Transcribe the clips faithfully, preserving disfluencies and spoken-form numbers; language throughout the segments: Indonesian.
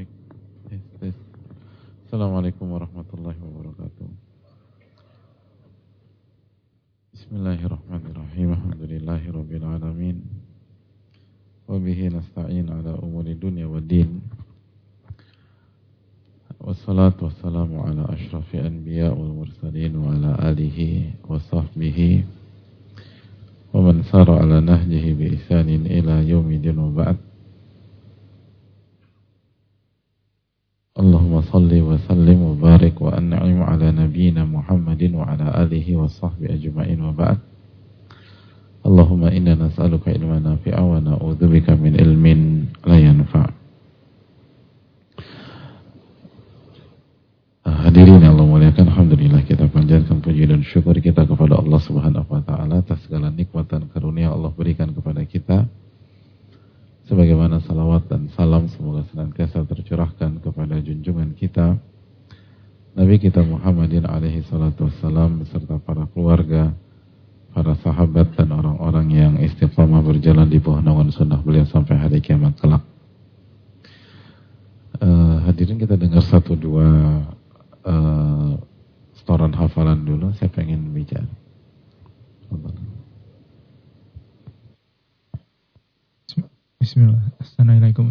Baik. Tes, tes. Assalamualaikum warahmatullahi wabarakatuh. Bismillahirrahmanirrahim. Alhamdulillahirabbil alamin. Wa bihi nasta'in ala umuri dunya waddin. Wassalatu wassalamu ala asyrafil anbiya wal mursalin wa ala alihi wa sahbihi wa man sara ala nahjihi bi ihsanin ila yaumil wa ba'd. Allahumma salli wa sallim wa barik wa an'im ala nabiyyina Muhammadin wa ala alihi wa sahbihi ajma'in wa ba'd. Allahumma inna nas'aluka ilman nafi'a wa na'udzubika min ilmin la yanfa'. Hadirin yang Allah muliakan, alhamdulillah kita panjatkan puji dan syukur kita kepada Allah Subhanahu wa taala atas segala nikmat dan karunia Allah berikan kepada kita. Sebagaimana salawat dan salam semoga senantiasa tercurahkan kepada junjungan kita Nabi kita Muhammadin alaihi salatu wassalam beserta para keluarga, para sahabat dan orang-orang yang istiqamah berjalan di bawah naungan sunnah beliau sampai hari kiamat kelak. Uh, hadirin kita dengar satu dua uh, setoran hafalan dulu. Saya pengen bicara. Bismillah. Assalamualaikum.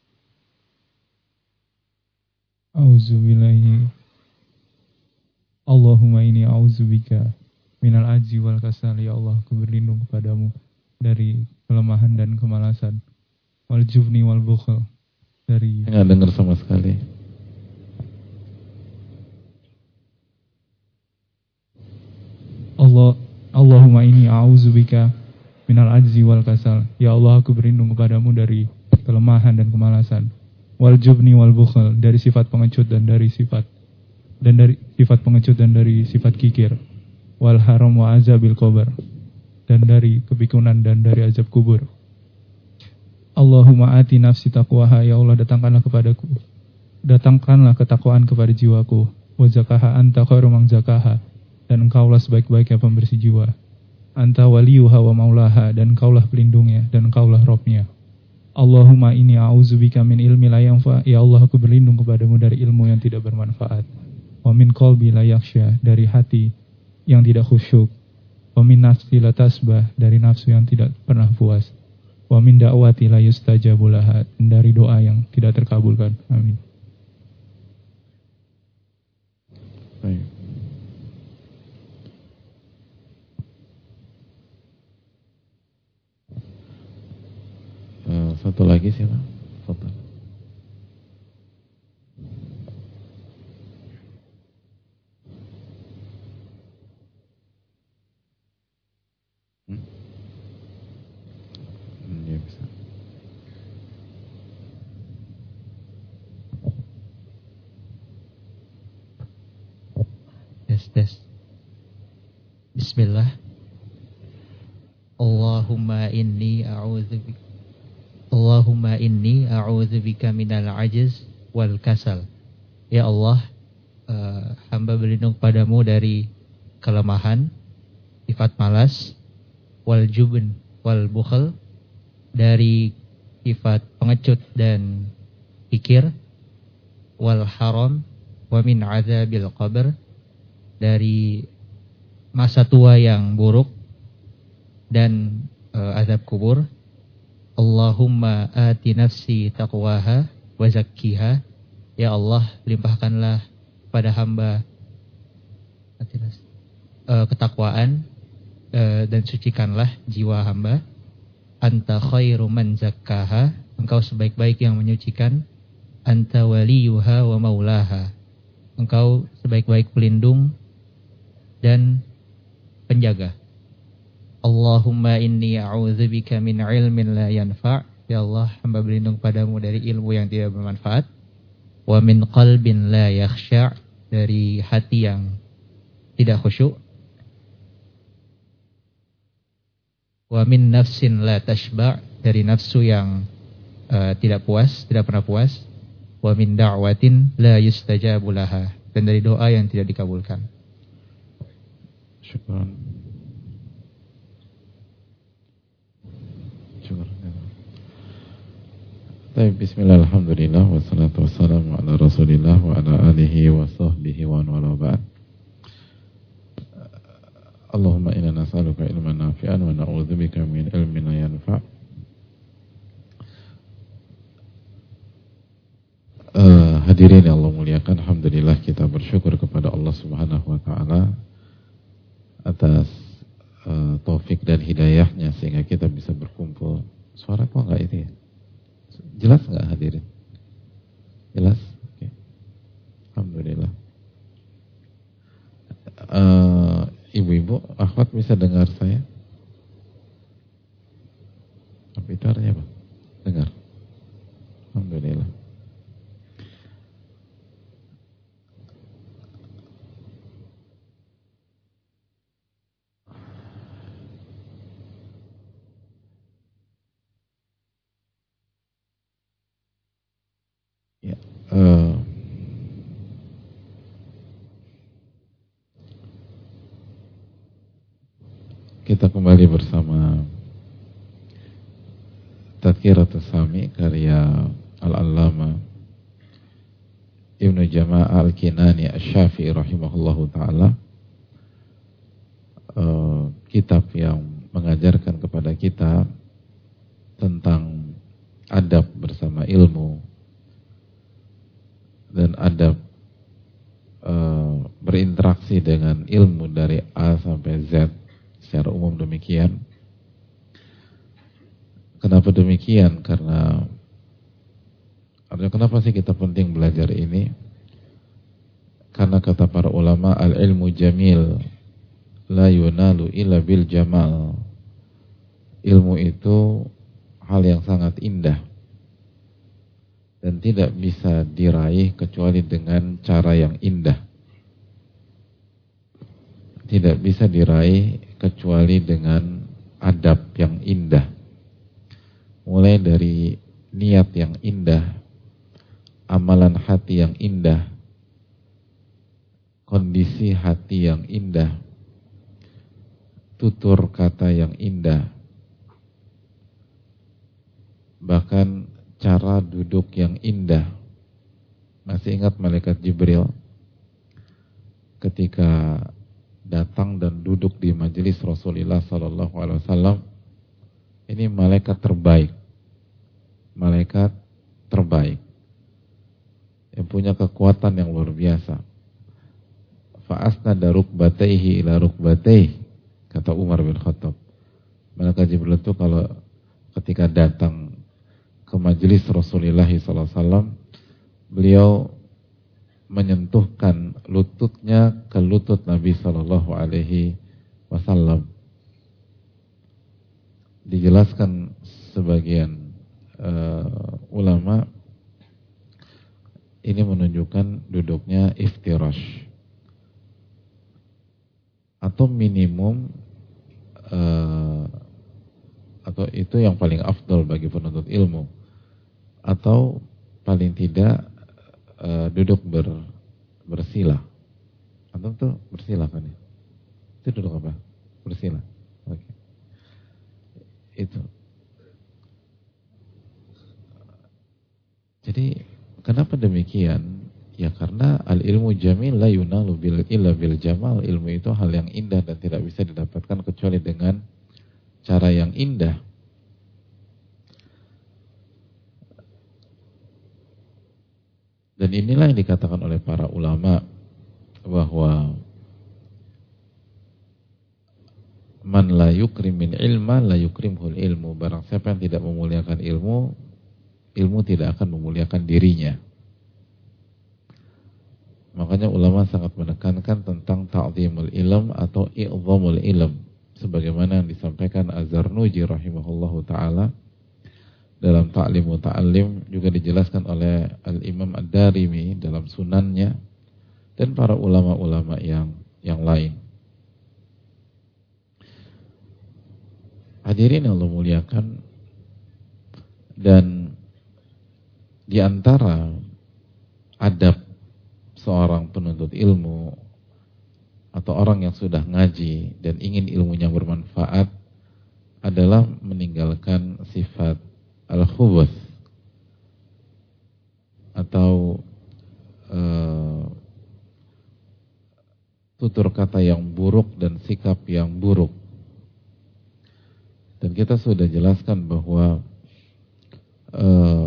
Auzubillahi. Allahumma inni auzubika minal ajzi wal kasal. Ya Allah, aku berlindung kepadamu dari kelemahan dan kemalasan. Wal jubni wal bukhl. Dari enggak dengar sama sekali. Allah Allahumma inni auzubika minal ajzi wal kasal. Ya Allah, aku berlindung kepadamu dari kelemahan dan kemalasan. Wal jubni wal bukhl, dari sifat pengecut dan dari sifat dan dari sifat pengecut dan dari sifat kikir. Wal haram wa azabil qabr, dan dari kepikunan dan dari azab kubur. Allahumma ati nafsi taqwaha. Ya Allah, datangkanlah kepadaku datangkanlah ketakwaan kepada jiwaku. Wa zakaha anta khairu man zakaha, dan engkaulah sebaik-baiknya pembersih jiwa. Anta waliyuha wa maulaha, dan engkaulah pelindungnya dan engkaulah Robnya. Allahumma inni a'udzubika min ilmi la yanfa. Ya Allah, aku berlindung kepadamu dari ilmu yang tidak bermanfaat. Wa min qalbi la yakhsha, dari hati yang tidak khusyuk. Wa min nafsi la tasbah, dari nafsu yang tidak pernah puas. Wa min da'wati la yustajabu laha, dari doa yang tidak terkabulkan. Amin. Baik. Uh, satu lagi siapa? Foto. Hmm? Hmm, ya bisa. Tes tes. Bismillah. Allahumma inni a'udzubika Allahumma inni a'udzubika minal ajiz wal kasal. Ya Allah, uh, hamba berlindung padamu dari kelemahan, sifat malas, wal jubn wal bukhl, dari sifat pengecut dan kikir, wal haram wa min azabil qabr, dari masa tua yang buruk dan uh, azab kubur. Allahumma ati nafsi taqwaha wa zakkiha. Ya Allah, limpahkanlah pada hamba uh, ketakwaan uh, dan sucikanlah jiwa hamba. Anta khairu man zakkaha, engkau sebaik-baik yang menyucikan. Anta waliyuha wa maulaha, engkau sebaik-baik pelindung dan penjaga. Allahumma inni a'udzubika min ilmin la yanfa'. Ya Allah, hamba berlindung padamu dari ilmu yang tidak bermanfaat. Wa min qalbin la yakhsha', dari hati yang tidak khusyuk. Wa min nafsin la tashba', dari nafsu yang uh, tidak puas, tidak pernah puas. Wa min da'watin la yustajabu laha, dan dari doa yang tidak dikabulkan. Syukran. Baik, bismillah, alhamdulillah, wassalatu wassalamu ala rasulillah wa ala alihi wa sahbihi wa wala ba'd. Allahumma inna nas'aluka ilman nafi'an wa na'udzubika min ilmin la yanfa'. Uh, hadirin yang Allah muliakan, alhamdulillah kita bersyukur kepada Allah Subhanahu wa taala atas uh, taufik dan hidayahnya sehingga kita bisa berkumpul. Suara kok enggak itu ya? Jelas enggak hadirin? Jelas? Oke. Okay. Alhamdulillah. Uh, Ibu-ibu, akhwat bisa dengar saya? Apa itu artinya apa? Dengar. Alhamdulillah. Ya. Uh, Kita kembali bersama Tadhkiratus Sami karya Al-Allama Ibnu Jama'ah Al-Kinani Asy-Syafi'i rahimahullahu ta'ala. uh, Kitab yang mengajarkan kepada kita tentang adab bersama ilmu dan adab uh, berinteraksi dengan ilmu dari A sampai Z. Secara umum demikian. Kenapa demikian? Karena artinya kenapa sih kita penting belajar ini? Karena kata para ulama, al-ilmu jamil la yunalu illa bil jamal. Ilmu itu hal yang sangat indah dan tidak bisa diraih kecuali dengan cara yang indah. Tidak bisa diraih kecuali dengan adab yang indah. Mulai dari niat yang indah, amalan hati yang indah, kondisi hati yang indah, tutur kata yang indah, bahkan cara duduk yang indah. Masih ingat malaikat Jibril ketika datang dan duduk di majelis Rasulullah sallallahu alaihi wasallam? Ini malaikat terbaik, malaikat terbaik yang punya kekuatan yang luar biasa. Fa'asnada rukbatayhi ila rukbatayhi, kata Umar bin Khattab. Malaikat Jibril itu kalau ketika datang ke majelis Rasulullah sallallahu alaihi wasallam, beliau menyentuhkan lututnya ke lutut Nabi Sallallahu Alaihi Wasallam. Dijelaskan sebagian uh, ulama, ini menunjukkan duduknya iftirash atau minimum uh, atau itu yang paling afdal bagi penuntut ilmu, atau paling tidak Uh, duduk ber, bersila. Antum tuh bersila kan ya? Itu duduk apa? Bersila. Oke. Okay. Itu. Jadi kenapa demikian? Ya karena al-ilmu jamil la yunalu bil illa bil jamal. Ilmu itu hal yang indah dan tidak bisa didapatkan kecuali dengan cara yang indah. Dan inilah yang dikatakan oleh para ulama bahwa man la yukrimin ilma la yukrimhul ilmu. Barang siapa yang tidak memuliakan ilmu, ilmu tidak akan memuliakan dirinya. Makanya ulama sangat menekankan tentang ta'zimul ilm atau i'zamul ilm, sebagaimana yang disampaikan Az-Zarnuji rahimahullahu ta'ala dalam Ta'limu Ta'alim, juga dijelaskan oleh Al-Imam Ad-Darimi dalam sunannya, dan para ulama-ulama yang yang lain. Hadirin yang Allah muliakan, dan di antara adab seorang penuntut ilmu atau orang yang sudah ngaji dan ingin ilmunya bermanfaat adalah meninggalkan sifat al-khubuth, atau uh, tutur kata yang buruk dan sikap yang buruk. Dan kita sudah jelaskan bahwa uh,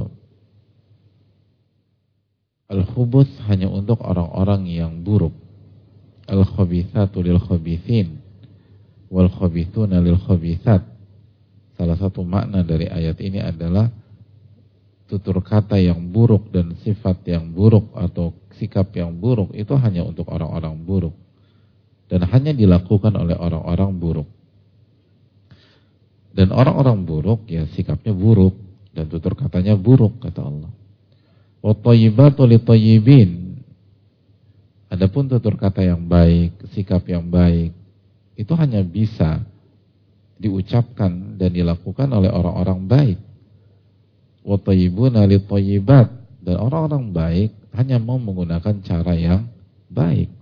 al-khubuth hanya untuk orang-orang yang buruk. Al-khabithatu lil-khabithin wal-khabithuna lil-khabithat. Salah satu makna dari ayat ini adalah tutur kata yang buruk dan sifat yang buruk atau sikap yang buruk itu hanya untuk orang-orang buruk. Dan hanya dilakukan oleh orang-orang buruk. Dan orang-orang buruk ya sikapnya buruk dan tutur katanya buruk, kata Allah. Wa thayyibatu lit-thayyibin. Adapun tutur kata yang baik, sikap yang baik itu hanya bisa diucapkan dan dilakukan oleh orang-orang baik. Wa thayyibuna lit-thayyibat. Dan orang-orang baik hanya mau menggunakan cara yang baik.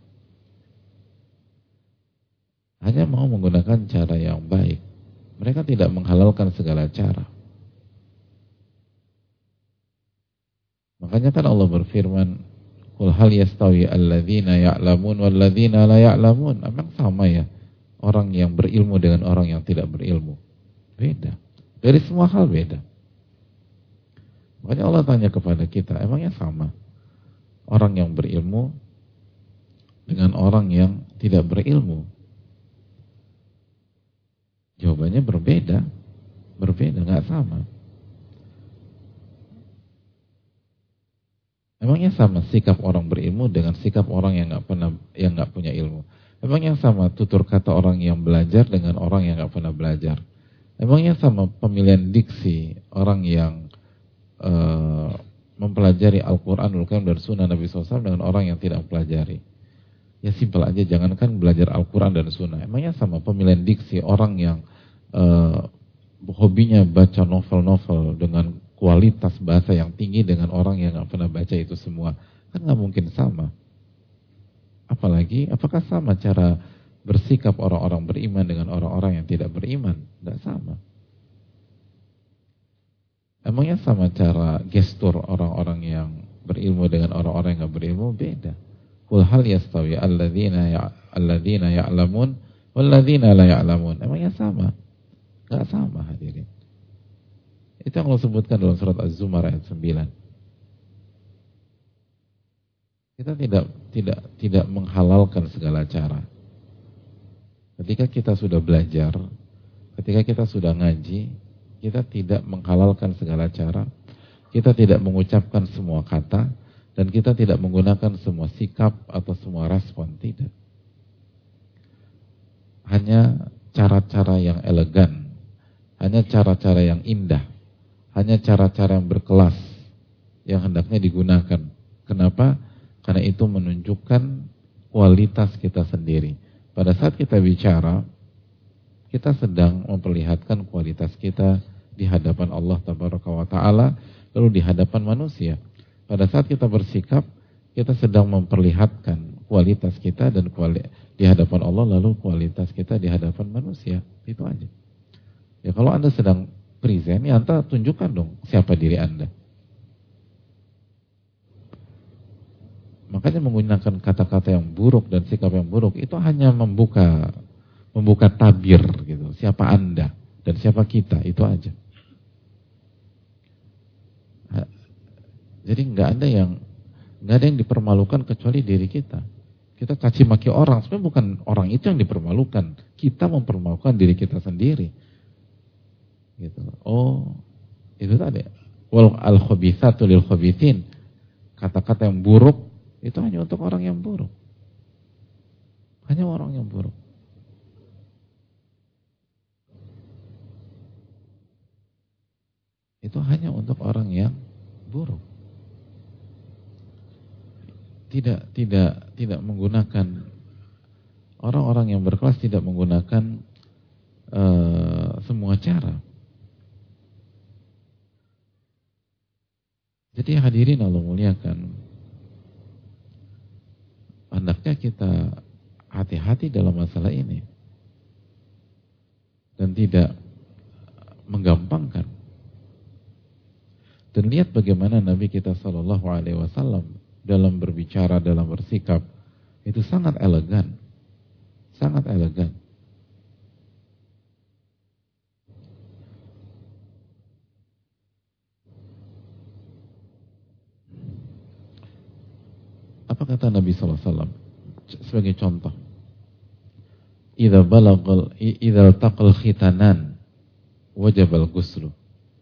Hanya mau menggunakan cara yang baik. Mereka tidak menghalalkan segala cara. Makanya kan Allah berfirman, "Qul hal yastawi alladzina ya'lamun walladzina la ya'lamun?" Emang sama ya orang yang berilmu dengan orang yang tidak berilmu? Beda. Dari semua hal beda. Makanya Allah tanya kepada kita, emangnya sama orang yang berilmu dengan orang yang tidak berilmu? Jawabannya berbeda, berbeda, nggak sama. Emangnya sama sikap orang berilmu dengan sikap orang yang nggak pernah, yang nggak punya ilmu? Emangnya sama tutur kata orang yang belajar dengan orang yang nggak pernah belajar? Emangnya sama pemilihan diksi orang yang uh, mempelajari Al-Quranul Karim dan Sunnah Nabi shallallahu alaihi wasallam dengan orang yang tidak mempelajari? Ya simpel aja, jangankan belajar Al-Quran dan Sunnah. Emangnya sama pemilihan diksi orang yang uh, hobinya baca novel-novel dengan kualitas bahasa yang tinggi dengan orang yang gak pernah baca itu semua? Kan gak mungkin sama. Apalagi, apakah sama cara bersikap orang-orang beriman dengan orang-orang yang tidak beriman? Gak sama. Emangnya sama cara gestur orang-orang yang berilmu dengan orang-orang yang gak berilmu? Beda. Qul hal yastawi alladzina ya alladzina ya'lamun walladzina la ya'lamun. Emangnya sama? Enggak sama, hadirin. Itu yang Allah sebutkan dalam surat Az-Zumar ayat sembilan. Kita tidak tidak tidak menghalalkan segala cara. Ketika kita sudah belajar, ketika kita sudah ngaji, kita tidak menghalalkan segala cara. Kita tidak mengucapkan semua kata. Dan kita tidak menggunakan semua sikap atau semua respon, tidak. Hanya cara-cara yang elegan, hanya cara-cara yang indah, hanya cara-cara yang berkelas yang hendaknya digunakan. Kenapa? Karena itu menunjukkan kualitas kita sendiri. Pada saat kita bicara, kita sedang memperlihatkan kualitas kita di hadapan Allah Tabaraka wa Ta'ala, lalu di hadapan manusia. Pada saat kita bersikap, kita sedang memperlihatkan kualitas kita dan kuali, di hadapan Allah, lalu kualitas kita di hadapan manusia. Itu aja. Ya kalau Anda sedang present, ya Anda tunjukkan dong siapa diri Anda. Makanya menggunakan kata-kata yang buruk dan sikap yang buruk itu hanya membuka membuka tabir gitu. Siapa Anda dan siapa kita, itu aja. Jadi nggak ada yang nggak ada yang dipermalukan kecuali diri kita. Kita caci maki orang, sebenarnya bukan orang itu yang dipermalukan. Kita mempermalukan diri kita sendiri. Gitu. Oh, itu tadi. Wal al-khabithatu lil-khabithin. Kata-kata yang buruk itu hanya untuk orang yang buruk. Hanya orang yang buruk. Itu hanya untuk orang yang buruk. Tidak tidak tidak menggunakan, orang-orang yang berkelas tidak menggunakan uh, semua cara. Jadi hadirin Allah muliakan, hendaknya kita hati-hati dalam masalah ini dan tidak menggampangkan. Dan Dan lihat bagaimana Nabi kita Shallallahu Alaihi Wasallam dalam berbicara, dalam bersikap itu sangat elegan, sangat elegan. Apa kata Nabi Shallallahu Alaihi Wasallam sebagai contoh? Idza balagal, idza taqal khitanan, wajibal ghuslu.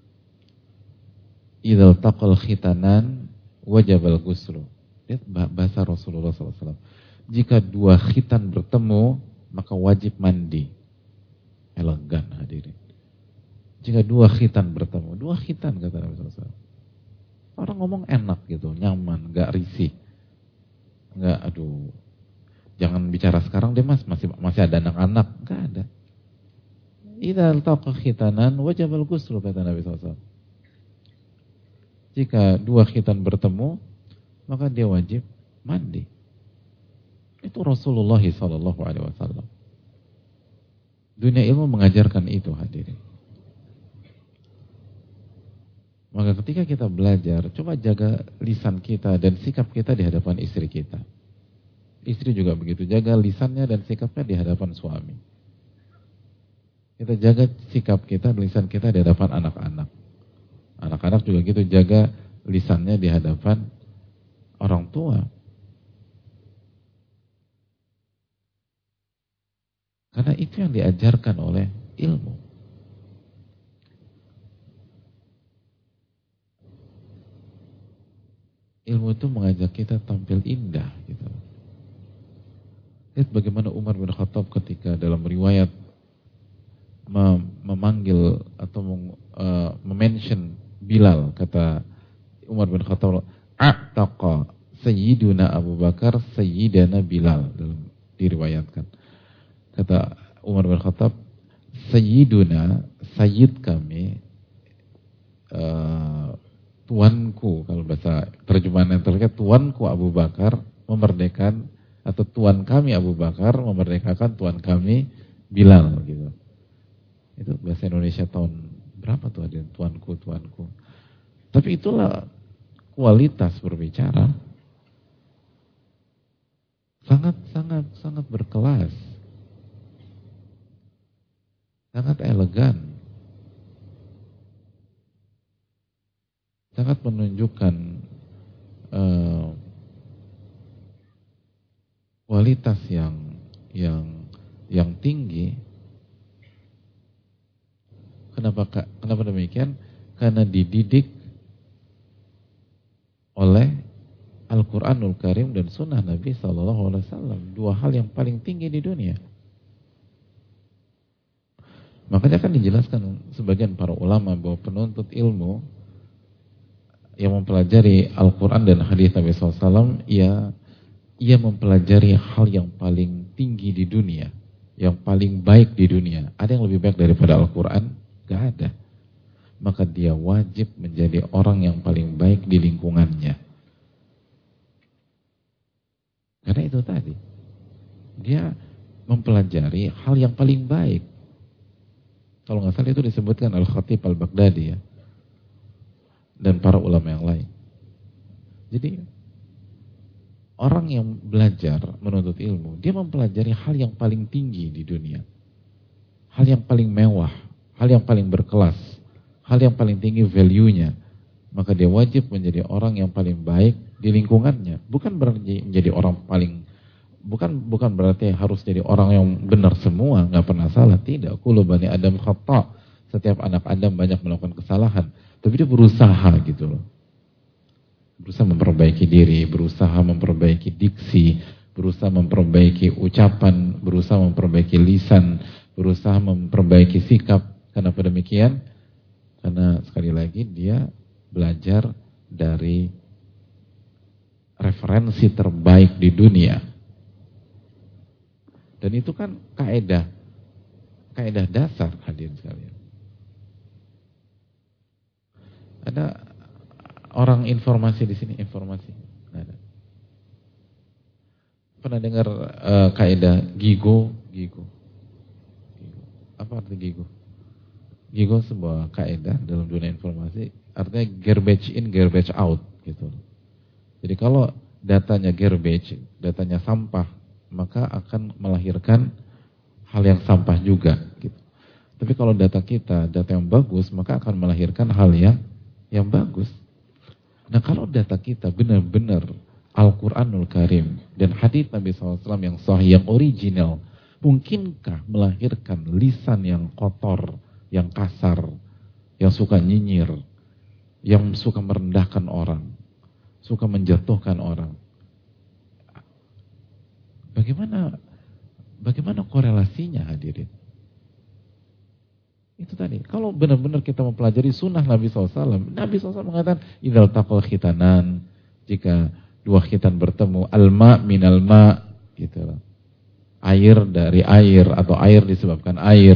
Idza taqal khitanan wajibal ghuslu. Lihat bahasa Rasulullah shallallahu alaihi wasallam. Jika dua khitan bertemu, maka wajib mandi. Elegan hadirin. Jika dua khitan bertemu, dua khitan kata Nabi shallallahu alaihi wasallam. Orang ngomong enak gitu, nyaman, gak risih. Gak, aduh, jangan bicara sekarang deh mas, masih masih ada anak-anak. Gak ada. Idza taqa khitanan wajibal ghuslu kata Nabi shallallahu alaihi wasallam. Jika dua khitan bertemu, maka dia wajib mandi. Itu Rasulullah shallallahu alaihi wasallam. Dunia ilmu mengajarkan itu hadirin. Maka ketika kita belajar, coba jaga lisan kita dan sikap kita di hadapan istri kita. Istri juga begitu, jaga lisannya dan sikapnya di hadapan suami. Kita jaga sikap kita dan lisan kita di hadapan anak-anak. Anak-anak juga gitu, jaga lisannya di hadapan orang tua. Karena itu yang diajarkan oleh ilmu. Ilmu itu mengajak kita tampil indah gitu. Lihat bagaimana Umar bin Khattab ketika dalam riwayat memanggil atau uh, memention Bilal, kata Umar bin Khattab, a'taqa sayyiduna Abu Bakar sayyidana Bilal, dalam diriwayatkan. Kata Umar bin Khattab, sayyiduna, sayyid kami, uh, tuanku, kalau bahasa terjemahan yang terkait, tuanku Abu Bakar memerdekakan, atau tuan kami Abu Bakar memerdekakan tuan kami Bilal gitu. Itu bahasa Indonesia tahun berapa tuh ada tuanku, tuanku. Tapi itulah kualitas berbicara. Sangat, sangat, sangat berkelas. Sangat elegan. Sangat menunjukkan uh, kualitas yang yang yang tinggi. Kenapa kenapa demikian? Karena dididik oleh Al-Quranul Karim dan Sunnah Nabi Sallallahu Alaihi Wasallam, dua hal yang paling tinggi di dunia. Makanya kan dijelaskan sebagian para ulama bahwa penuntut ilmu yang mempelajari Al-Quran dan hadis Nabi Sallallahu Alaihi Wasallam, ia ia mempelajari hal yang paling tinggi di dunia, yang paling baik di dunia. Ada yang lebih baik daripada Al-Quran? Gak ada. Maka dia wajib menjadi orang yang paling baik di lingkungannya. Karena itu tadi, dia mempelajari hal yang paling baik. Kalau nggak salah itu disebutkan Al-Khatib Al-Baghdadi ya, dan para ulama yang lain. Jadi orang yang belajar menuntut ilmu, dia mempelajari hal yang paling tinggi di dunia, hal yang paling mewah, hal yang paling berkelas, hal yang paling tinggi value-nya. Maka dia wajib menjadi orang yang paling baik di lingkungannya. Bukan berarti menjadi orang paling, bukan bukan berarti harus jadi orang yang benar semua, nggak pernah salah. Tidak. Kullu bani Adam khata'. Setiap anak Adam banyak melakukan kesalahan. Tapi dia berusaha gitu loh. Berusaha memperbaiki diri, berusaha memperbaiki diksi, berusaha memperbaiki ucapan, berusaha memperbaiki lisan, berusaha memperbaiki sikap. Kenapa demikian? Karena sekali lagi dia belajar dari referensi terbaik di dunia. Dan itu kan kaedah, kaedah dasar hadirin sekalian. Ada orang informasi di sini, informasi. Ada. Pernah dengar uh, kaedah gigo, gigo? Gigo. Apa arti gigo? Gigo sebuah kaidah dalam dunia informasi, artinya garbage in, garbage out gitu. Jadi kalau datanya garbage, datanya sampah, maka akan melahirkan hal yang sampah juga gitu. Tapi kalau data kita, data yang bagus, maka akan melahirkan hal yang yang bagus. Nah kalau data kita benar-benar Al-Quranul Karim dan hadits Nabi shallallahu alaihi wasallam yang sahih, yang original, mungkinkah melahirkan lisan yang kotor, yang kasar, yang suka nyinyir, yang suka merendahkan orang, suka menjatuhkan orang? Bagaimana bagaimana korelasinya hadirin? Itu tadi, kalau benar-benar kita mempelajari sunnah Nabi shallallahu alaihi wasallam, Nabi shallallahu alaihi wasallam mengatakan, idzal taqal khitanan, jika dua khitan bertemu, alma minal ma, gitu. Air dari air, atau air disebabkan air.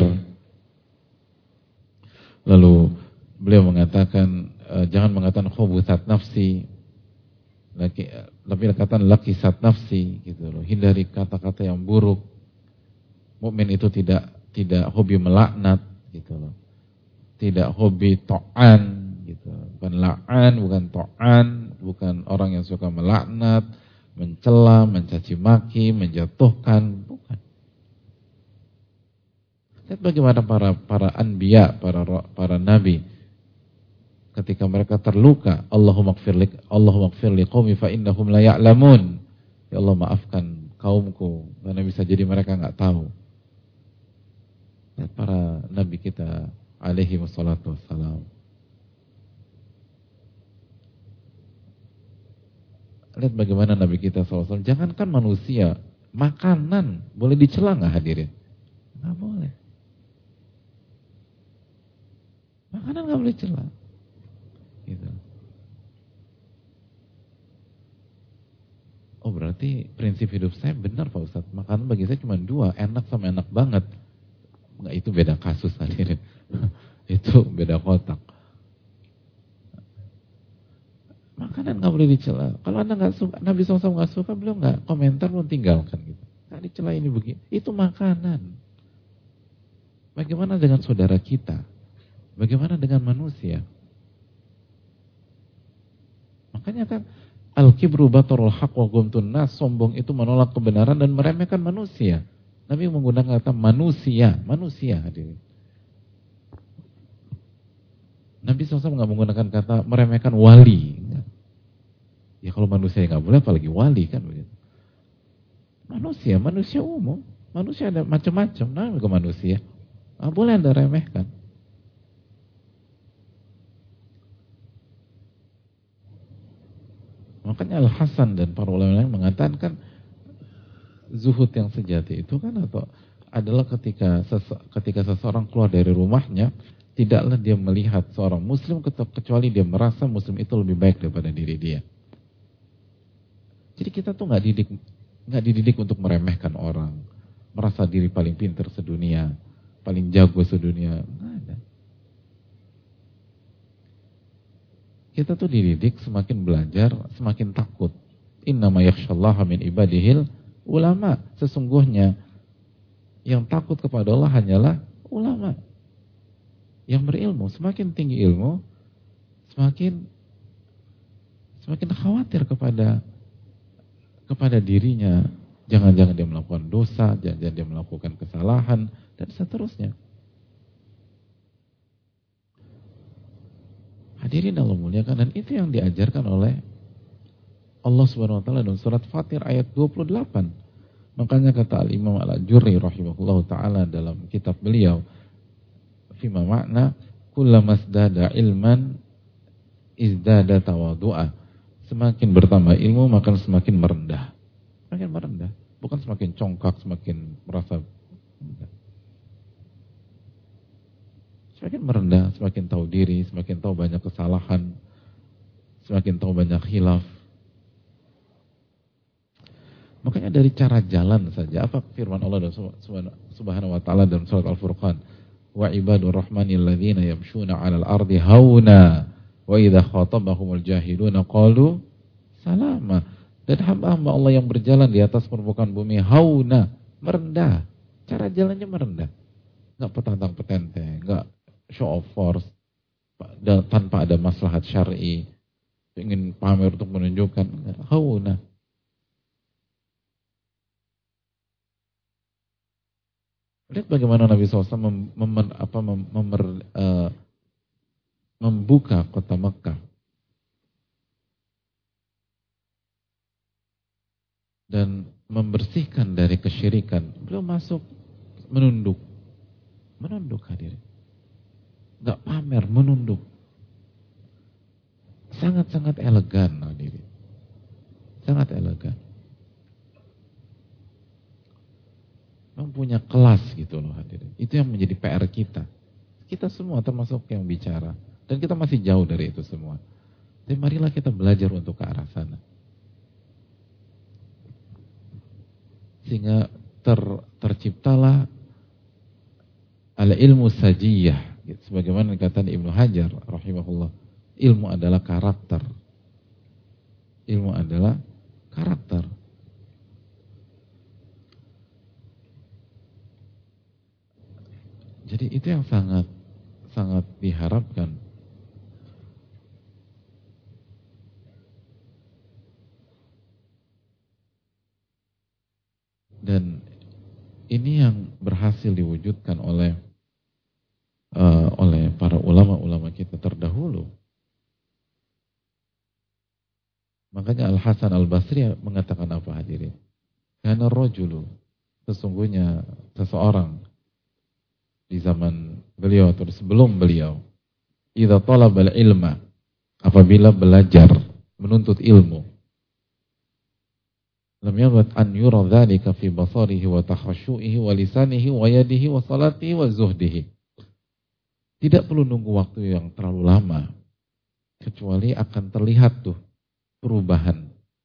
Lalu beliau mengatakan, e, jangan mengatakan khubuthat nafsi, laki, tapi katakan lakisat nafsi, gitu loh. Hindari kata-kata yang buruk. Mukmin itu tidak tidak hobi melaknat, gitu loh. Tidak hobi to'an, gitu. Bukan la'an, bukan to'an, bukan orang yang suka melaknat, mencela, mencaci maki, menjatuhkan, bukan. Lihat bagaimana para para anbiya, para para nabi, ketika mereka terluka, Allahumma ighfirli Allahumma ighfirli qaumi fa innahum la ya'lamun. Ya Allah, maafkan kaumku karena bisa jadi mereka enggak tahu. Lihat para nabi kita alaihi wassalatu wassalam. Lihat bagaimana nabi kita shallallahu alaihi wasallam, jangankan manusia, makanan boleh dicela enggak hadirin? Enggak boleh. Makanan nggak boleh celah, gitu. Oh berarti prinsip hidup saya benar Pak Ustadz. Makanan bagi saya cuma dua, enak sama enak banget. Nggak, itu beda kasus hadirin. Itu beda kotak. Makanan nggak boleh dicela. Kalau anda nggak suka, Nabi shallallahu alaihi wasallam nggak suka, beliau nggak komentar, belum tinggalkan gitu. Nggak dicela ini begini. Itu makanan. Bagaimana dengan saudara kita? Bagaimana dengan manusia? Makanya kan al-kibru batarul haq wa ghamtun nas, sombong itu menolak kebenaran dan meremehkan manusia. Nabi menggunakan kata manusia, manusia hadirin. Nabi shallallahu alaihi wasallam nggak menggunakan kata meremehkan wali. Ya kalau manusia nggak boleh, apalagi wali kan begitu. Manusia, manusia umum, manusia ada macam-macam, namanya ke manusia. Ah, boleh anda remehkan. Makanya Al-Hasan dan para ulama lain mengatakan zuhud yang sejati itu kan atau adalah ketika sese, ketika seseorang keluar dari rumahnya, tidaklah dia melihat seorang muslim kecuali dia merasa muslim itu lebih baik daripada diri dia. Jadi kita tuh nggak didik nggak dididik untuk meremehkan orang, merasa diri paling pintar sedunia, paling jago sedunia, nggak ada. Kita tuh dididik semakin belajar, semakin takut. Innama yakhshallaha min ibadihil ulama. Sesungguhnya yang takut kepada Allah hanyalah ulama. Yang berilmu, semakin tinggi ilmu, semakin semakin khawatir kepada kepada dirinya. Jangan-jangan dia melakukan dosa, jangan-jangan dia melakukan kesalahan, dan seterusnya. Hadirin Allah muliakan, dan itu yang diajarkan oleh Allah Subhanahu wa taala dalam surat Fatir ayat dua puluh delapan. Makanya kata Al-Imam Al-Ajurri rahimahullah taala dalam kitab beliau, fima makna kullamasdada ilman izdada tawadu'a. Semakin bertambah ilmu maka semakin merendah. Semakin merendah, bukan semakin congkak, semakin merasa semakin merendah, semakin tahu diri, semakin tahu banyak kesalahan, semakin tahu banyak khilaf. Makanya dari cara jalan saja, apa firman Allah Subhanahu wa taala dalam surat Al-Furqan, wa ibadur rahmanil ladzina yamshuna 'alal ardi hauna wa idza khatabahumul jahiluna qalu salama. Dan hamba-hamba Allah yang berjalan di atas permukaan bumi hauna, merendah. Cara jalannya merendah. Enggak petantang petenteng, enggak show of force tanpa ada maslahat syar'i, ingin pamer untuk menunjukkan hauna. Lihat bagaimana Nabi shallallahu alaihi wasallam mem, mem, apa, mem, memer, uh, membuka kota Mekah dan membersihkan dari kesyirikan. Beliau masuk menunduk, menunduk hadirin, nggak pamer, menunduk, sangat-sangat elegan hadirin, sangat elegan. Mempunyai kelas gitu loh hadirin. Itu yang menjadi P R kita. Kita semua termasuk yang bicara. Dan kita masih jauh dari itu semua. Tapi marilah kita belajar untuk ke arah sana. Sehingga ter, terciptalah al-ilmu sajiyah. Sebagaimana dikatakan Ibnu Hajar rahimahullah. Ilmu adalah karakter. Ilmu adalah karakter. Jadi itu yang sangat sangat diharapkan. Dan ini yang berhasil diwujudkan oleh uh, oleh para ulama-ulama kita terdahulu. Makanya Al-Hasan Al-Basri mengatakan apa hadirin? Kana rajulu, sesungguhnya seseorang di zaman beliau atau sebelum beliau, idza talabal ilma, apabila belajar menuntut ilmu, lam yabad an yura dzalika fi basarihi wa takhashu'ihi wa lisanihi wa yadihi wa salatihi wa zuhdihi. Tidak perlu nunggu waktu yang terlalu lama, kecuali akan terlihat tuh perubahan.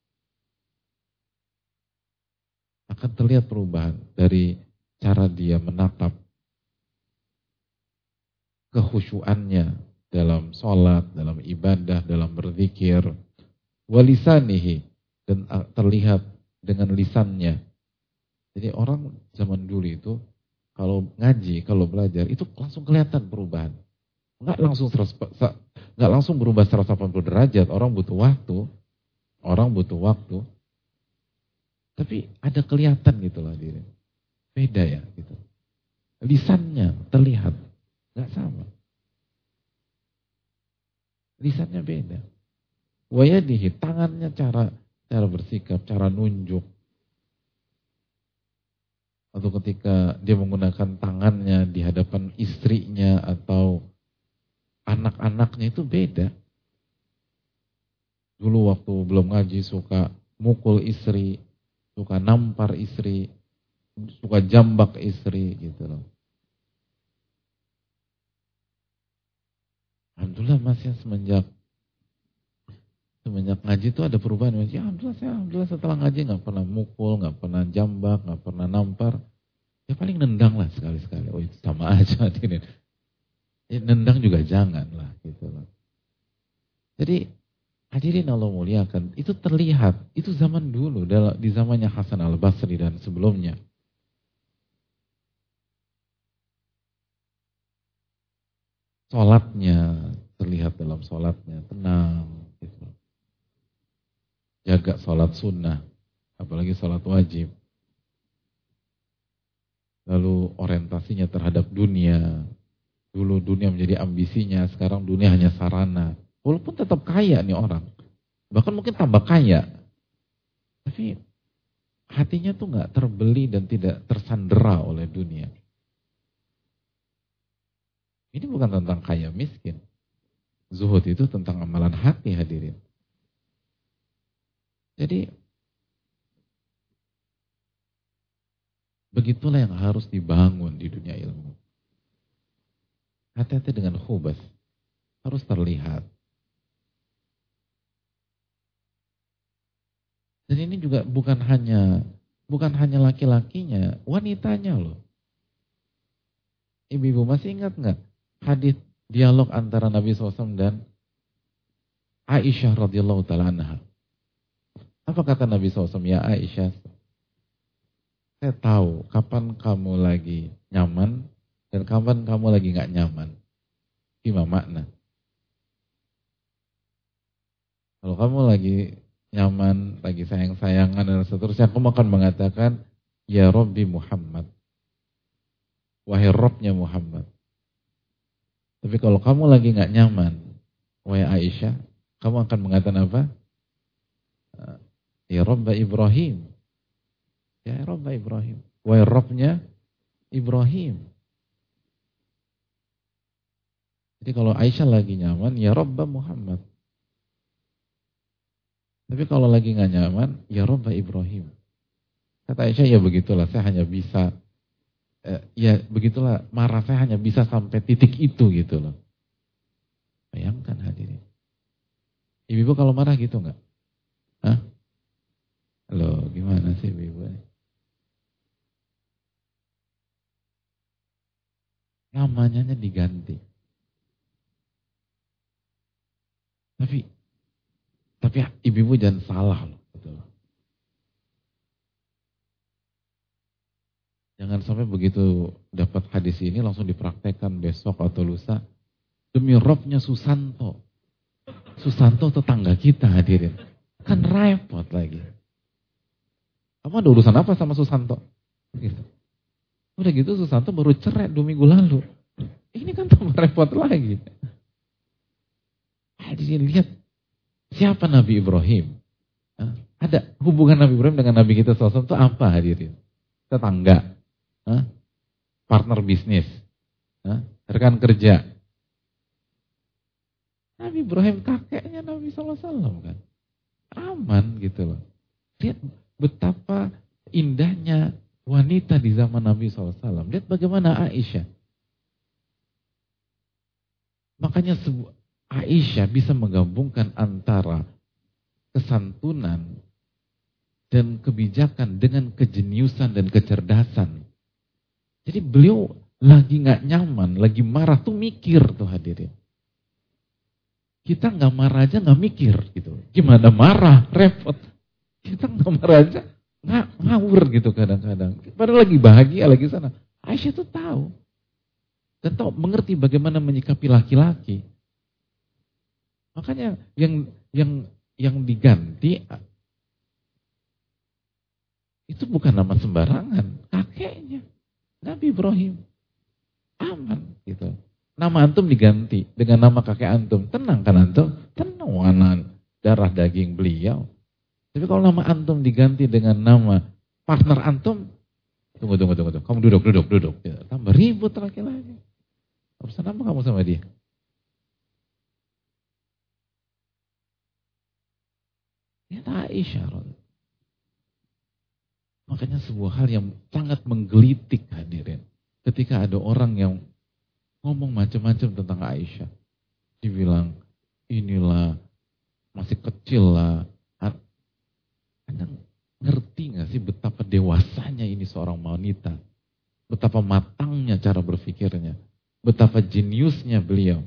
Akan terlihat perubahan dari cara dia menatap, kekhusyuannya dalam sholat, dalam ibadah, dalam berzikir, walisanihi, dan terlihat dengan lisannya. Jadi orang zaman dulu itu kalau ngaji, kalau belajar itu langsung kelihatan perubahan. Enggak langsung enggak langsung berubah seratus delapan puluh derajat, orang butuh waktu. Orang butuh waktu. Tapi ada kelihatan gitu lah diri. Beda ya gitu. Lisannya terlihat nggak sama. Lisannya beda. Wayadihi, tangannya cara cara bersikap, cara nunjuk. Atau ketika dia menggunakan tangannya di hadapan istrinya atau anak-anaknya itu beda. Dulu waktu belum ngaji suka mukul istri, suka nampar istri, suka jambak istri gitu loh. Alhamdulillah masih semenjak semenjak ngaji itu ada perubahan. Ya alhamdulillah, saya alhamdulillah setelah ngaji nggak pernah mukul, nggak pernah jambak, nggak pernah nampar. Ya paling nendang lah sekali-sekali. Oh itu sama aja ini. Ya, nendang juga jangan lah gitu loh. Jadi hadirin Allah muliakan, itu terlihat, itu zaman dulu, di zamannya Hasan Al-Basri dan sebelumnya. Sholatnya, terlihat dalam sholatnya, tenang. Gitu. Jaga sholat sunnah, apalagi sholat wajib. Lalu orientasinya terhadap dunia. Dulu dunia menjadi ambisinya, sekarang dunia hanya sarana. Walaupun tetap kaya nih orang. Bahkan mungkin tambah kaya. Tapi hatinya tuh gak terbeli dan tidak tersandera oleh dunia. Ini bukan tentang kaya miskin. Zuhud itu tentang amalan hati hadirin. Jadi begitulah yang harus dibangun di dunia ilmu. Hati-hati dengan khubas. Harus terlihat. Dan ini juga bukan hanya bukan hanya laki-lakinya, wanitanya loh. Ibu-ibu masih ingat nggak hadits dialog antara Nabi shallallahu alaihi wasallam dan Aisyah radhiyallahu taala anha? Apa kata Nabi shallallahu alaihi wasallam? Ya Aisyah, saya tahu kapan kamu lagi nyaman dan kapan kamu lagi nggak nyaman. fima makna. Kalau kamu lagi nyaman, lagi sayang-sayangan dan seterusnya, kamu akan mengatakan, ya Rabbi Muhammad. Wahai Rabbnya Muhammad. Tapi kalau kamu lagi gak nyaman, wahai Aisyah, kamu akan mengatakan apa? Ya Rabba Ibrahim. Ya Rabba Ibrahim. Wahai Rabbnya Ibrahim. Jadi kalau Aisyah lagi nyaman, ya Rabba Muhammad. Tapi kalau lagi gak nyaman, ya Rabba Ibrahim. Kata Aisyah, ya begitulah, saya hanya bisa, eh, ya begitulah, marah saya hanya bisa sampai titik itu gitu loh. Bayangkan hadirin. Ibu-ibu kalau marah gitu nggak? Hah? Halo, gimana sih ibu-ibu? Namanya diganti. Tapi, tapi ibu-ibu jangan salah loh. Betul. Jangan sampai begitu dapat hadis ini langsung dipraktekkan besok atau lusa. Demi Robnya Susanto. Susanto tetangga kita hadirin. Kan repot lagi. Kamu ada urusan apa sama Susanto? Gitu. Udah gitu Susanto baru cerai dua minggu lalu. Ini kan tambah repot lagi. Hadirin lihat. Siapa Nabi Ibrahim? Hah? Ada hubungan Nabi Ibrahim dengan Nabi kita sallallahu alaihi wasallam itu apa hadirin? Tetangga. Hah? Partner bisnis. Hah? Rekan kerja. Nabi Ibrahim kakeknya Nabi sallallahu alaihi wasallam kan. Aman gitu loh. Lihat betapa indahnya wanita di zaman Nabi sallallahu alaihi wasallam. Lihat bagaimana Aisyah. Makanya sebuah Aisyah bisa menggabungkan antara kesantunan dan kebijakan dengan kejeniusan dan kecerdasan. Jadi beliau lagi gak nyaman, lagi marah tuh mikir tuh hadirin. Kita gak marah aja gak mikir gitu. Gimana marah? Repot. Kita gak marah aja ng ngawur gitu kadang-kadang. Padahal lagi bahagia, lagi sana. Aisyah tuh tahu. Dan tahu, mengerti bagaimana menyikapi laki-laki. Makanya yang yang yang diganti itu bukan nama sembarangan, kakeknya Nabi Ibrahim. Aman gitu. Nama antum diganti dengan nama kakek antum. Tenang kan antum? Tenang, warna darah daging beliau. Tapi kalau nama antum diganti dengan nama partner antum, tunggu tunggu tunggu tunggu. Kamu duduk duduk duduk. Ya, tambah ribut laki-laki. Urusan apa kamu sama dia? Ya Aisyah. Makanya sebuah hal yang sangat menggelitik hadirin. Ketika ada orang yang ngomong macam-macam tentang Aisyah. Dibilang, inilah, masih kecil lah. Anda ngerti gak sih betapa dewasanya ini seorang wanita? Betapa matangnya cara berpikirnya. Betapa jeniusnya beliau.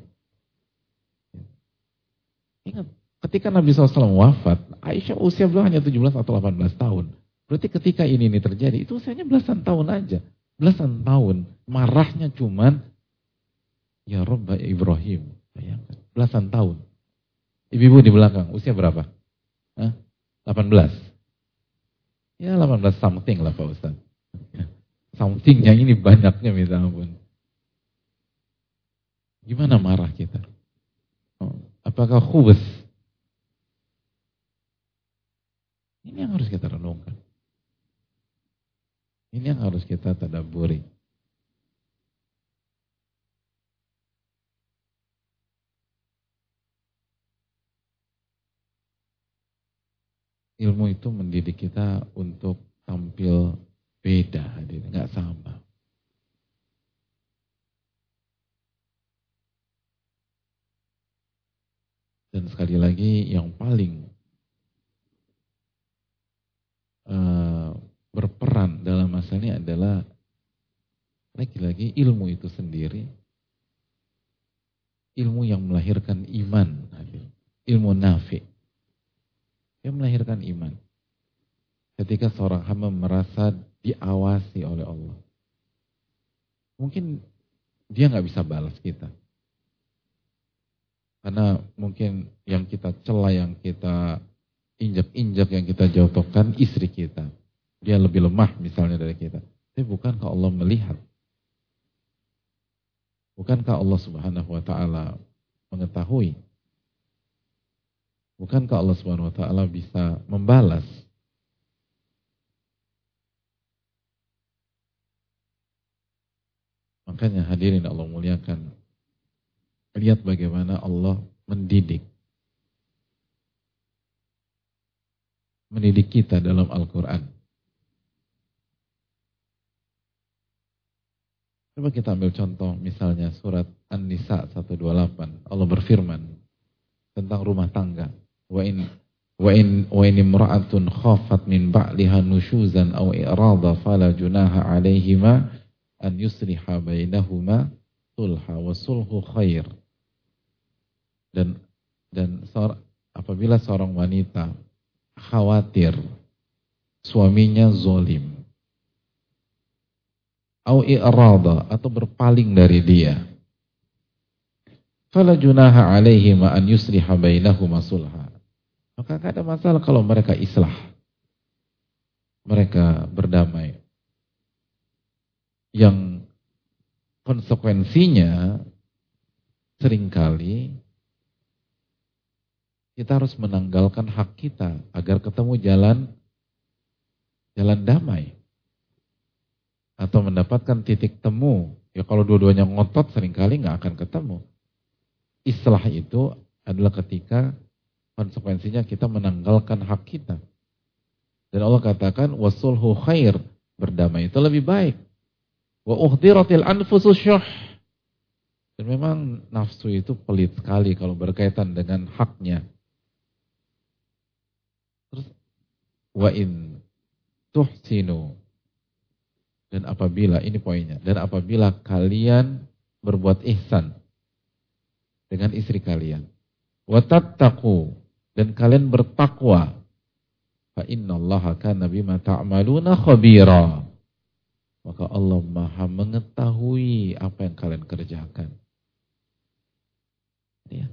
Ingat, ketika Nabi shallallahu alaihi wasallam wafat, Aisyah usia beliau hanya tujuh belas atau delapan belas tahun. Berarti ketika ini, ini terjadi, itu usianya belasan tahun aja. Belasan tahun. Marahnya cuman, ya Rabba Ibrahim. Bayangkan, belasan tahun. Ibu-ibu di belakang, usia berapa? Hah? delapan belas. Ya delapan belas something lah Pak Ustaz. Somethingnya ini banyaknya minta ampun. Gimana marah kita? Apakah khubus? Ini yang harus kita renungkan. Ini yang harus kita tadabburi. Ilmu itu mendidik kita untuk tampil beda, hadirin, nggak sama. Dan sekali lagi yang paling uh, berperan dalam masalah ini adalah lagi-lagi ilmu itu sendiri, ilmu yang melahirkan iman, hadirin. Ilmu nafi. Yang melahirkan iman. Ketika seorang hamba merasa diawasi oleh Allah. Mungkin dia nggak bisa balas kita. Karena mungkin yang kita cela, yang kita injak-injak, yang kita jatuhkan istri kita. Dia lebih lemah misalnya dari kita. Tapi bukankah Allah melihat? Bukankah Allah Subhanahu wa taala mengetahui? Bukankah Allah Subhanahu wa taala bisa membalas? Makanya hadirin Allah muliakan. Lihat bagaimana Allah mendidik. Mendidik kita dalam Al-Quran. Coba kita ambil contoh misalnya surat An-Nisa seratus dua puluh delapan. Allah berfirman tentang rumah tangga. Wa in wa in wa in imra'atun khafat min ba'liha nushuzan aw i'rada fala junaha 'alaihima an yusliha bainahuma sulha wa sulhu khair. Dan dan seor, apabila seorang wanita khawatir suaminya zolim, au i'rada atau berpaling dari dia, fala junaha 'alaihima an yusliha bainahuma sulha. Maka tidak ada masalah kalau mereka islah, mereka berdamai. Yang konsekuensinya seringkali kita harus menanggalkan hak kita agar ketemu jalan jalan damai atau mendapatkan titik temu. Ya kalau dua-duanya ngotot seringkali nggak akan ketemu. Islah itu adalah ketika konsekuensinya kita menanggalkan hak kita. Dan Allah katakan wasulhu khair, berdamai itu lebih baik. Wa uhdiratil anfusus syuh. Dan memang nafsu itu pelit sekali kalau berkaitan dengan haknya. Terus wa in tuhsinu, dan apabila, ini poinnya, dan apabila kalian berbuat ihsan dengan istri kalian, wa tattaqu, dan kalian bertakwa, fa innallaha kana bima ta'maluna khabira, maka Allah Maha mengetahui apa yang kalian kerjakan. Ya.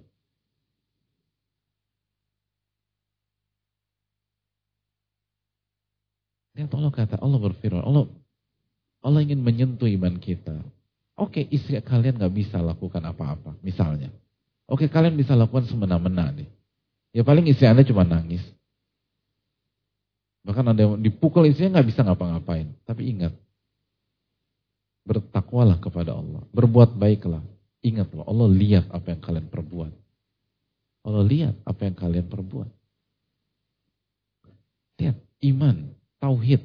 Lihat Allah kata, Allah berfirman, Allah Allah ingin menyentuh iman kita. Oke, istri kalian gak bisa lakukan apa-apa, misalnya. Oke, kalian bisa lakukan semena-mena nih. Ya paling istri Anda cuma nangis. Bahkan Anda yang dipukul istrinya gak bisa ngapa-ngapain. Tapi ingat, bertakwalah kepada Allah, berbuat baiklah. Ingat loh, Allah lihat apa yang kalian perbuat. Allah lihat apa yang kalian perbuat. Lihat, iman, tauhid.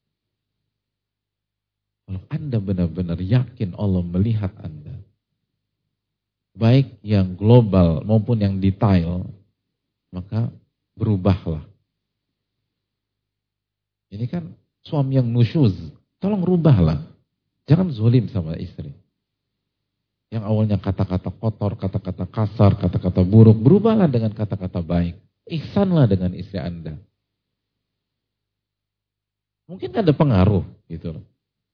Kalau Anda benar-benar yakin Allah melihat Anda, baik yang global maupun yang detail, maka berubahlah. Ini kan suami yang nusyuz, tolong rubahlah. Jangan zolim sama istri. Yang awalnya kata-kata kotor, kata-kata kasar, kata-kata buruk, berubahlah dengan kata-kata baik. Ihsanlah dengan istri Anda. Mungkin ada pengaruh gitu loh.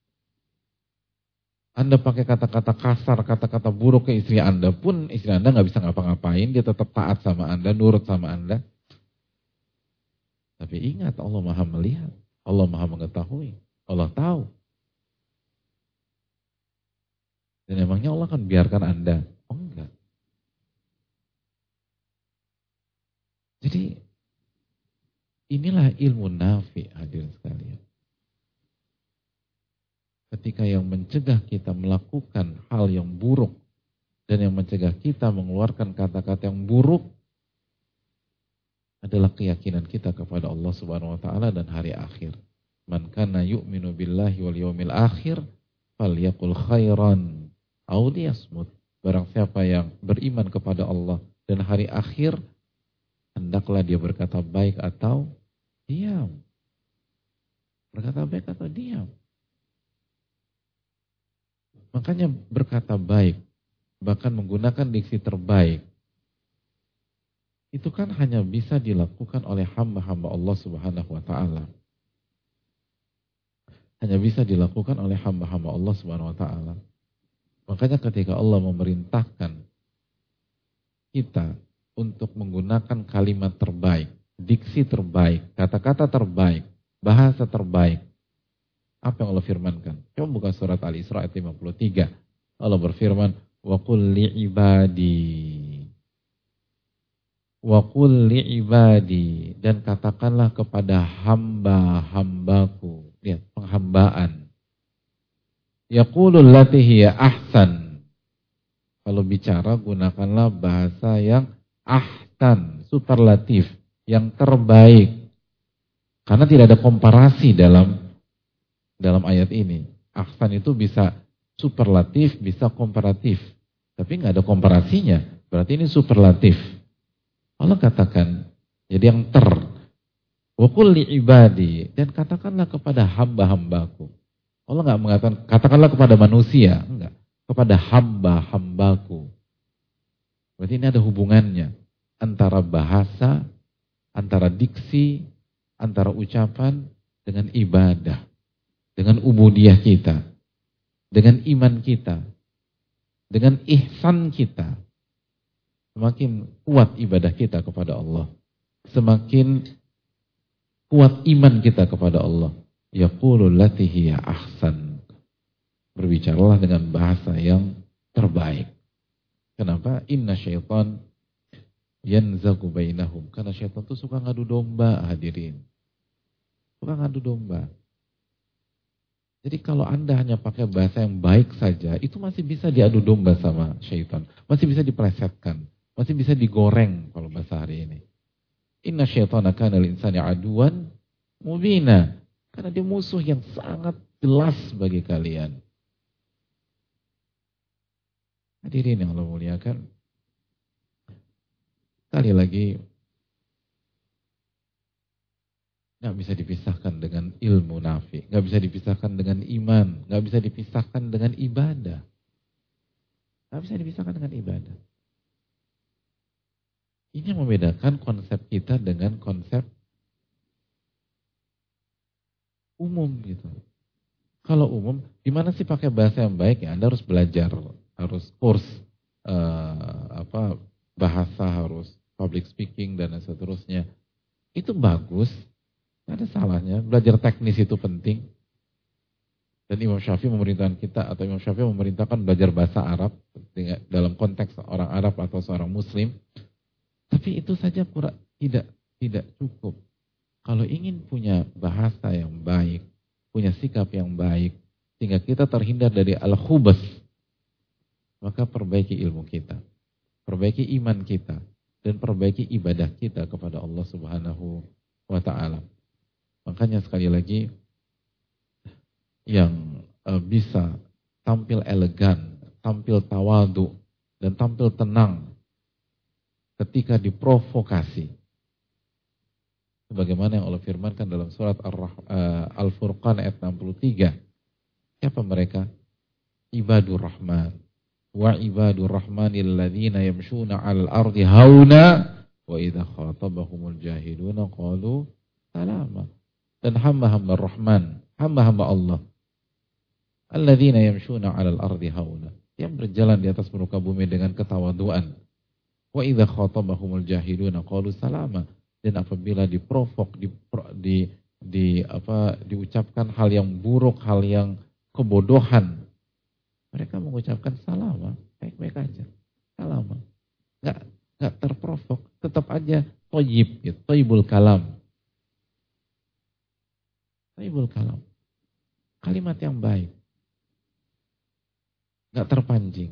Anda pakai kata-kata kasar, kata-kata buruk ke istri Anda pun, istri Anda nggak bisa ngapa-ngapain, dia tetap taat sama Anda, nurut sama Anda. Tapi ingat, Allah Maha melihat, Allah Maha mengetahui, Allah tahu. Dan emangnya Allah akan biarkan Anda? Oh enggak. Jadi inilah ilmu nafi, hadirin sekalian. Ketika yang mencegah kita melakukan hal yang buruk dan yang mencegah kita mengeluarkan kata-kata yang buruk adalah keyakinan kita kepada Allah Subhanahu wa taala dan hari akhir. Man kana yu'minu billahi wal yawmil akhir falyaqul khairan aw liyasmut. Barang siapa yang beriman kepada Allah dan hari akhir, hendaklah dia berkata baik atau diam. Berkata baik atau diam. Makanya berkata baik, bahkan menggunakan diksi terbaik, itu kan hanya bisa dilakukan oleh hamba-hamba Allah Subhanahu wa taala. Hanya bisa dilakukan oleh hamba-hamba Allah Subhanahu wa taala. Makanya ketika Allah memerintahkan kita untuk menggunakan kalimat terbaik, diksi terbaik, kata-kata terbaik, bahasa terbaik. Apa yang Allah firmankan? Coba buka surat Al-Isra ayat lima puluh tiga. Allah berfirman, wa qul li'ibadi. Wa qul li'ibadi. Dan katakanlah kepada hamba-hambaku. Lihat, penghambaan. Yaqulul lati hiya ahsan. Kalau bicara, gunakanlah bahasa yang ahsan, superlatif, yang terbaik. Karena tidak ada komparasi dalam dalam ayat ini. Ahsan itu bisa superlatif, bisa komparatif. Tapi nggak ada komparasinya. Berarti ini superlatif. Allah katakan, jadi yang ter. Wa qul li ibadi, dan katakanlah kepada hamba-hambaku. Allah nggak mengatakan katakanlah kepada manusia, enggak, kepada hamba-hambaku. Berarti ini ada hubungannya antara bahasa, antara diksi, antara ucapan dengan ibadah, dengan ubudiyah kita, dengan iman kita, dengan ihsan kita. Semakin kuat ibadah kita kepada Allah, semakin kuat iman kita kepada Allah. Yaqulul lati hiya ahsan. Berbicaralah dengan bahasa yang terbaik. Kenapa? Inna syaitan yanzagu bainahum. Karena syaitan itu suka ngadu domba, hadirin. Suka ngadu domba. Jadi kalau Anda hanya pakai bahasa yang baik saja, itu masih bisa diadu domba sama syaitan. Masih bisa diplesetkan. Masih bisa digoreng kalau bahasa hari ini. Inna syaitana kana lil insani aduan mubina. Karena dia musuh yang sangat jelas bagi kalian. Hadirin yang Allah muliakan. Sekali lagi, gak bisa dipisahkan dengan ilmu nafi. Gak bisa dipisahkan dengan iman. Gak bisa dipisahkan dengan ibadah. Gak bisa dipisahkan dengan ibadah. Ini yang membedakan konsep kita dengan konsep umum gitu. Kalau umum, gimana sih pakai bahasa yang baik? Ya Anda harus belajar, harus kurs uh, apa bahasa, harus public speaking dan seterusnya. Itu bagus, tidak ada salahnya. Belajar teknis itu penting. Dan Imam Syafi'i memerintahkan kita, atau Imam Syafi'i memerintahkan belajar bahasa Arab dalam konteks orang Arab atau seorang Muslim. Tapi itu saja kurang, tidak tidak cukup. Kalau ingin punya bahasa yang baik, punya sikap yang baik, sehingga kita terhindar dari al-khubas, maka perbaiki ilmu kita, perbaiki iman kita, dan perbaiki ibadah kita kepada Allah Subhanahu wa Ta'ala. Makanya sekali lagi, yang uh, bisa tampil elegan, tampil tawadu, dan tampil tenang ketika diprovokasi. Sebagaimana yang Allah firmankan dalam surat Al-Furqan ayat enam puluh tiga. Siapa mereka? Ibadur Rahman. Wa ibadur Rahmanil ladzina yamshuna 'alal ardi hauna wa idza khatabahumul jahiluna qalu salama. Dan hamba-hamba Rahman, hamba-hamba Allah. Alladzina yamshuna 'alal ardi hauna. Yang berjalan di atas muka bumi dengan ketawaduan. Wa idza khatabahumul jahiluna qalu salama. Dan apabila diprovok, di, di, di apa, diucapkan hal yang buruk, hal yang kebodohan, mereka mengucapkan salama, baik-baik aja, salama, nggak nggak terprovok, tetap aja thayyib, gitu, thayyibul kalam, thayyibul kalam, kalimat yang baik, nggak terpancing.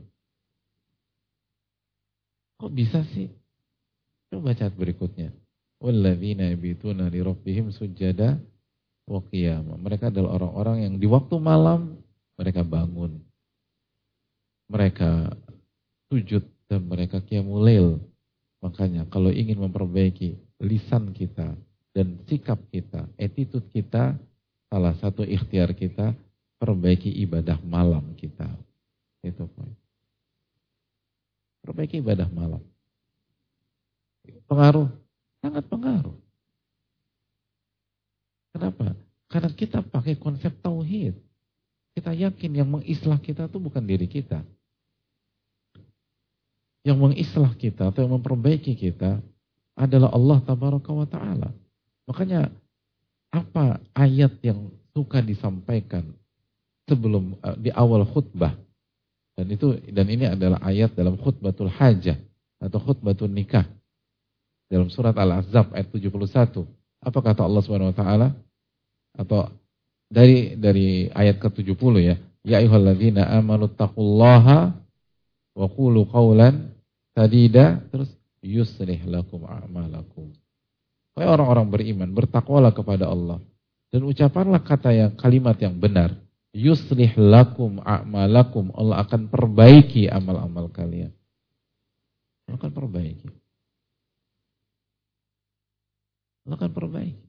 Kok bisa sih? Coba baca berikutnya. Walladzina yabituna li rabbihim sujada wa qiyama. Mereka adalah orang-orang yang di waktu malam mereka bangun. Mereka sujud dan mereka qiyamul lail. Makanya kalau ingin memperbaiki lisan kita dan sikap kita, attitude kita, salah satu ikhtiar kita perbaiki ibadah malam kita. Itu poin. Perbaiki ibadah malam. Pengaruh sangat pengaruh. Kenapa? Karena kita pakai konsep tauhid. Kita yakin yang mengislah kita itu bukan diri kita. yang mengislah kita atau yang memperbaiki kita adalah Allah Tabaraka wa Ta'ala. Makanya apa ayat yang suka disampaikan sebelum uh, di awal khutbah, dan itu dan ini adalah ayat dalam khutbatul hajah atau khutbatul nikah dalam surat Al-Ahzab ayat tujuh puluh satu. Apa kata Allah Subhanahu wa taala? Atau dari dari ayat ke tujuh puluh ya. Ya ayyuhalladzina amanu taqullaha wa qulu qawlan sadida, terus yuslih lakum a'malakum. Wahai orang-orang beriman, bertakwalah kepada Allah dan ucapkanlah kata yang kalimat yang benar. Yuslih lakum a'malakum. Allah akan perbaiki amal-amal kalian. Allah akan perbaiki. Allah akan perbaiki.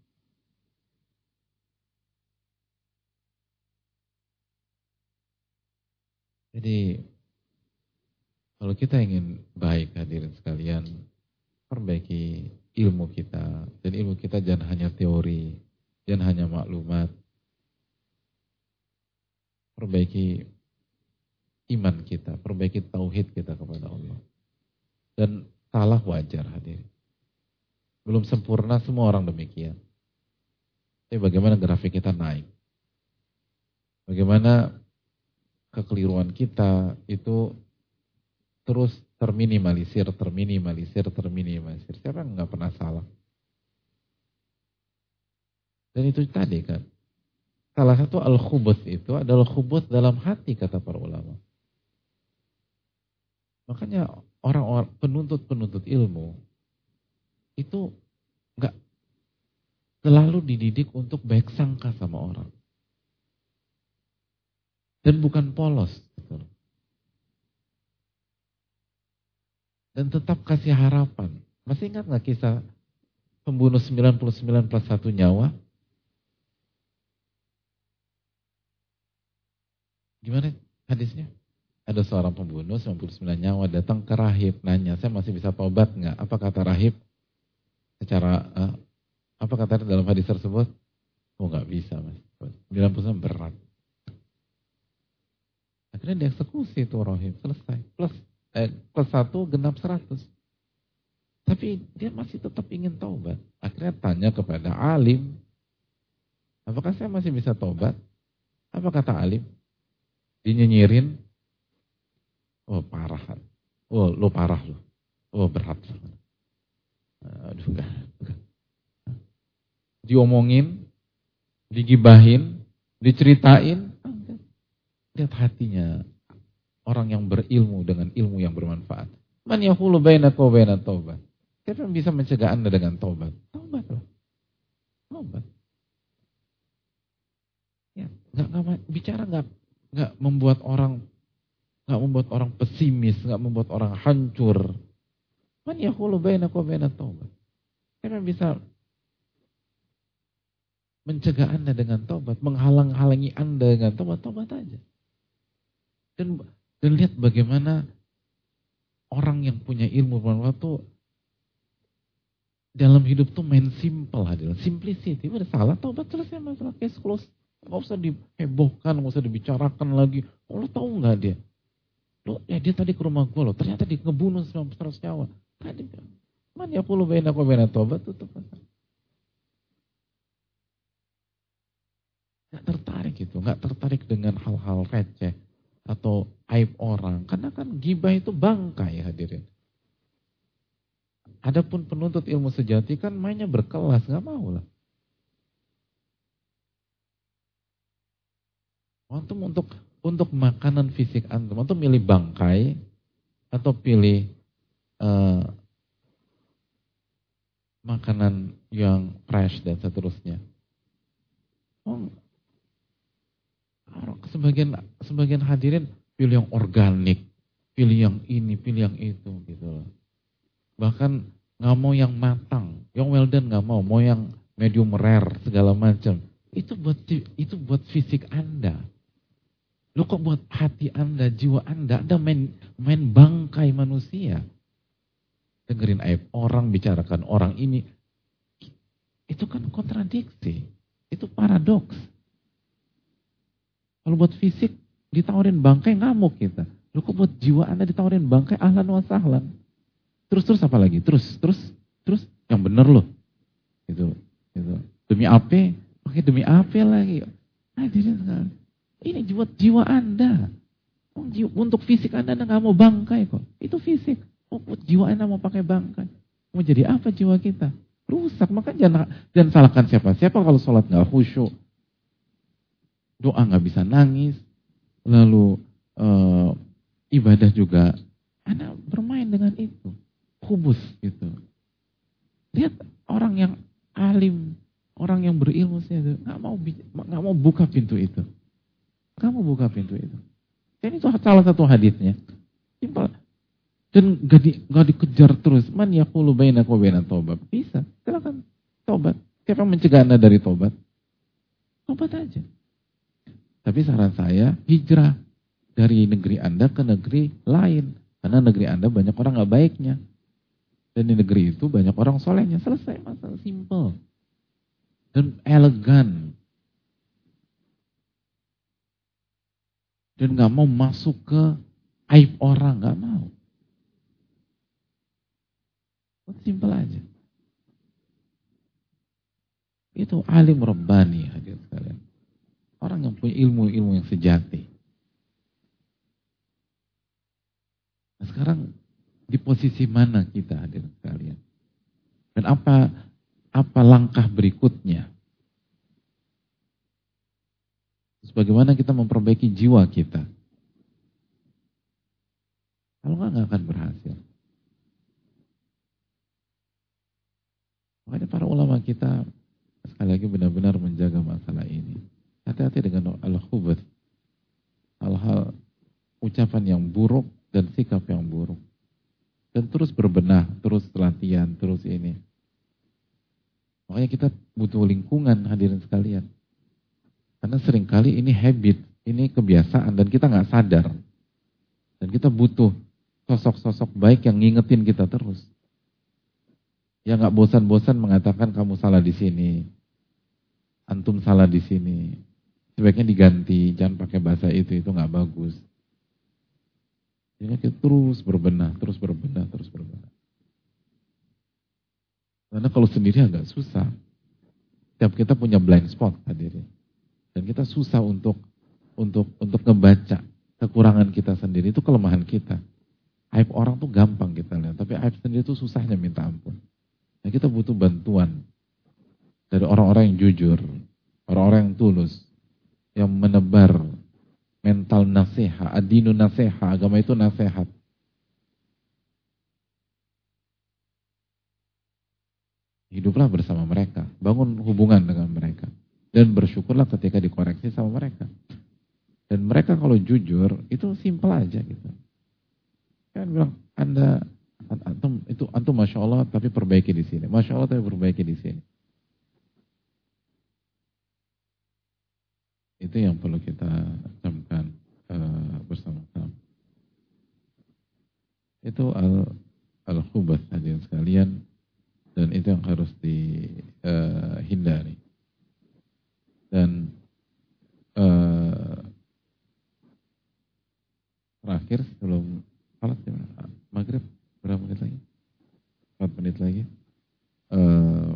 Jadi kalau kita ingin baik, hadirin sekalian, perbaiki ilmu kita. Dan ilmu kita jangan hanya teori, jangan hanya maklumat. Perbaiki iman kita, perbaiki tauhid kita kepada Allah. Dan salah wajar, hadirin. Belum sempurna, semua orang demikian. Tapi bagaimana grafik kita naik? Bagaimana kekeliruan kita itu terus terminimalisir, terminimalisir, terminimalisir. Siapa yang nggak pernah salah? Dan itu tadi kan. Salah satu al-khubuth itu adalah khubuth dalam hati, kata para ulama. Makanya orang-orang penuntut-penuntut ilmu itu nggak selalu dididik untuk baik sangka sama orang. Dan bukan polos. Gitu. Dan tetap kasih harapan. Masih ingat nggak kisah pembunuh sembilan puluh sembilan plus satu nyawa? Gimana hadisnya? Ada seorang pembunuh sembilan puluh sembilan nyawa datang ke rahib, nanya, saya masih bisa taubat nggak? Apa kata rahib? Secara, uh, apa kata dalam hadis tersebut? Oh nggak bisa mas, sembilan puluh sembilan berat. Akhirnya dieksekusi itu rahib, selesai. Plus, eh, plus satu genap seratus. Tapi dia masih tetap ingin taubat. Akhirnya tanya kepada alim, apakah saya masih bisa taubat? Apa kata alim? Dinyinyirin, oh parah, oh lo parah lo, oh berat. Aduh enggak, enggak. Diomongin, digibahin, diceritain, enggak. Lihat hatinya orang yang berilmu dengan ilmu yang bermanfaat. Man yahulu bainaka wa bainat taubat. Siapa yang bisa mencegah Anda dengan taubat? Taubat loh. Taubat. Ya, enggak, enggak bicara enggak enggak membuat orang enggak membuat orang pesimis, enggak membuat orang hancur. Man yahulu bainaka wa bainat taubat. Siapa yang bisa mencegah Anda dengan taubat, menghalang-halangi Anda dengan taubat, taubat aja. Dan, dan lihat bagaimana orang yang punya ilmu bermanfaat tuh dalam hidup tuh main simple hadirin, simplicity. Udah salah, taubat, selesai masalah, case close. Gak usah dihebohkan, gak usah dibicarakan lagi. Oh, lo tahu nggak dia? Lo, ya dia tadi ke rumah gue lo, ternyata dia ngebunuh seratus nyawa. Tadi, man ya puluh baina kau baina taubat tutup. Gak tertarik itu, gak tertarik dengan hal-hal receh atau aib orang, karena kan gibah itu bangkai hadirin. Adapun penuntut ilmu sejati kan mainnya berkelas, nggak mau lah. Antum untuk untuk makanan fisik antum, antum pilih bangkai atau pilih uh, makanan yang fresh dan seterusnya. Oh, Sebagian sebagian hadirin pilih yang organik, pilih yang ini, pilih yang itu gitu loh. Bahkan nggak mau yang matang, yang well done nggak mau, mau yang medium rare segala macam. Itu buat itu buat fisik Anda. Lo kok buat hati Anda, jiwa Anda, Anda main main bangkai manusia. Dengerin aib orang, bicarakan orang ini. Itu kan kontradiksi. Itu paradoks. Kalau buat fisik, ditawarin bangkai, ngamuk kita. Loh kok buat jiwa Anda ditawarin bangkai, ahlan wa sahlan. Terus-terus apa lagi? Terus, terus, terus yang bener loh. Gitu, gitu. Demi apa? Oke, demi apa lagi? Hadirin sekalian. Ini buat jiwa Anda. Untuk fisik Anda, Anda gak mau bangkai kok. Itu fisik. Oh, buat jiwa Anda mau pakai bangkai. Mau jadi apa jiwa kita? Rusak. Maka jangan, jangan salahkan siapa-siapa kalau sholat gak khusyuk. Doa gak bisa nangis. Lalu uh, ibadah juga. Anda bermain dengan itu. Khubus gitu. Lihat orang yang alim, orang yang berilmu itu nggak mau nggak mau buka pintu itu, nggak mau buka pintu itu. Dan itu salah satu hadisnya. Simpel. Dan nggak di, nggak dikejar terus. Man yaqulu bainaka wa bainat taubat. Bisa, silakan tobat. Siapa yang mencegah Anda dari tobat? Tobat aja. Tapi saran saya hijrah dari negeri Anda ke negeri lain, karena negeri Anda banyak orang nggak baiknya. Dan di negeri itu banyak orang solehnya. Selesai masalah, simple. Dan elegan. Dan gak mau masuk ke aib orang. Gak mau. Simple aja. Itu alim rabbani hadirin sekalian. Orang yang punya ilmu-ilmu yang sejati. Nah sekarang di posisi mana kita hadirin sekalian? Dan apa apa langkah berikutnya? Terus bagaimana kita memperbaiki jiwa kita? Kalau enggak, enggak akan berhasil. Makanya para ulama kita sekali lagi benar-benar menjaga masalah ini. Hati-hati dengan al-khubuth. Hal-hal ucapan yang buruk dan sikap yang buruk. Dan terus berbenah, terus latihan, terus ini. Makanya kita butuh lingkungan hadirin sekalian. Karena seringkali ini habit, ini kebiasaan dan kita nggak sadar. Dan kita butuh sosok-sosok baik yang ngingetin kita terus. Yang nggak bosan-bosan mengatakan kamu salah di sini, antum salah di sini. Sebaiknya diganti, jangan pakai bahasa itu, itu nggak bagus. Jadi kita terus berbenah, terus berbenah, terus berbenah. Karena kalau sendiri agak susah. Setiap kita punya blind spot hadirin. Dan kita susah untuk untuk untuk ngebaca kekurangan kita sendiri, itu kelemahan kita. Aib orang tuh gampang kita lihat, tapi aib sendiri itu susahnya minta ampun. Nah, kita butuh bantuan dari orang-orang yang jujur, orang-orang yang tulus, yang menebar mental nasihat, ad-dinu nasihat, agama itu nasihat. Hiduplah bersama mereka, bangun hubungan dengan mereka, dan bersyukurlah ketika dikoreksi sama mereka. Dan mereka kalau jujur, itu simpel aja gitu. Kan bilang, Anda, antum itu antum masya Allah, tapi perbaiki di sini, masya Allah tapi perbaiki di sini. Itu yang perlu kita camkan uh, bersama-sama. Itu al al-khubath hadirin sekalian, dan itu yang harus dihindari. Uh, dan uh, terakhir sebelum salat maghrib berapa menit lagi? empat menit lagi. Uh,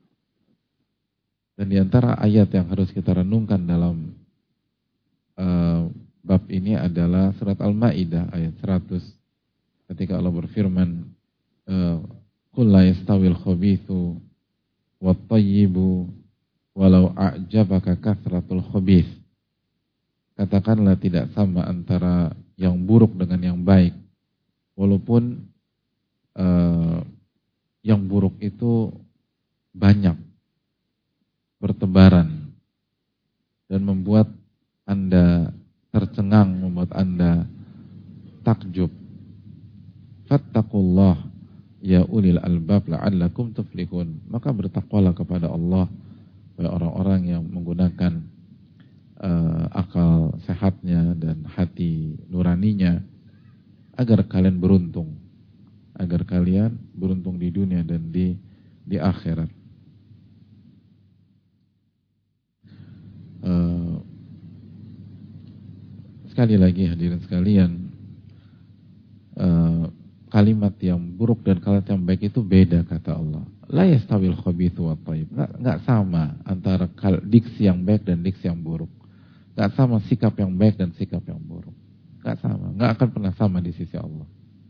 Dan diantara ayat yang harus kita renungkan dalam uh, bab ini adalah surat Al-Ma'idah ayat seratus. Ketika Allah berfirman, "Qul la yastawil khabithu wat thayyibu walau a'jabaka kathratul khabith." Katakanlah tidak sama antara yang buruk dengan yang baik. Walaupun uh, yang buruk itu banyak, bertebaran, dan membuat Anda tercengang, membuat Anda takjub. Fattaqullah ya ulil albab la'allakum tuflihun. Maka bertakwalah kepada Allah, oleh orang-orang yang menggunakan uh, akal sehatnya dan hati nuraninya, agar kalian beruntung, agar kalian beruntung di dunia dan di di akhirat. Uh, sekali lagi hadirin sekalian, kalimat yang buruk dan kalimat yang baik itu beda, kata Allah. La yastawil khabithu wat thayyib. Enggak enggak sama antara diksi yang baik dan diksi yang buruk. Enggak sama sikap yang baik dan sikap yang buruk. Enggak sama, enggak akan pernah sama di sisi Allah.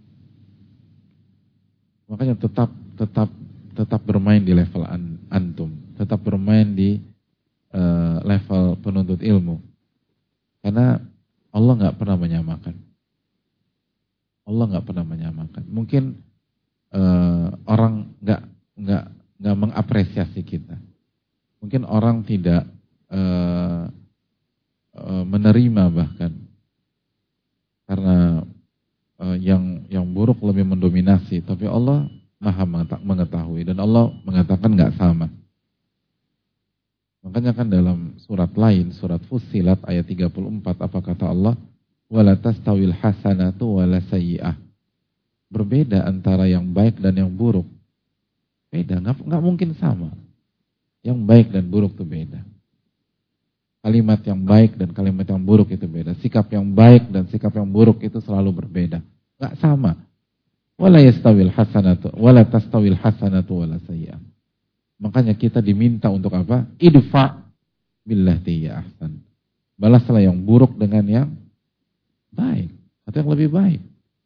Makanya tetap tetap tetap bermain di level an, antum, tetap bermain di uh, level penuntut ilmu. Karena Allah enggak pernah menyamakan. Allah nggak pernah menyamakan. Mungkin uh, orang nggak nggak nggak mengapresiasi kita. Mungkin orang tidak uh, uh, menerima bahkan karena uh, yang yang buruk lebih mendominasi. Tapi Allah maha mengetahui dan Allah mengatakan nggak sama. Makanya kan dalam surat lain, surat Fussilat ayat tiga puluh empat, apa kata Allah? Wala tastawil hasanatu wala sayyi'ah. Berbeda antara yang baik dan yang buruk. Beda, nggak nggak mungkin sama. Yang baik dan buruk itu beda. Kalimat yang baik dan kalimat yang buruk itu beda. Sikap yang baik dan sikap yang buruk itu selalu berbeda. Nggak sama. Wala yastawil hasanatu wala tastawil hasanatu wala sayyi'ah. Makanya kita diminta untuk apa? Idfa billati hiya ahsan. Balaslah yang buruk dengan yang baik, atau yang lebih baik.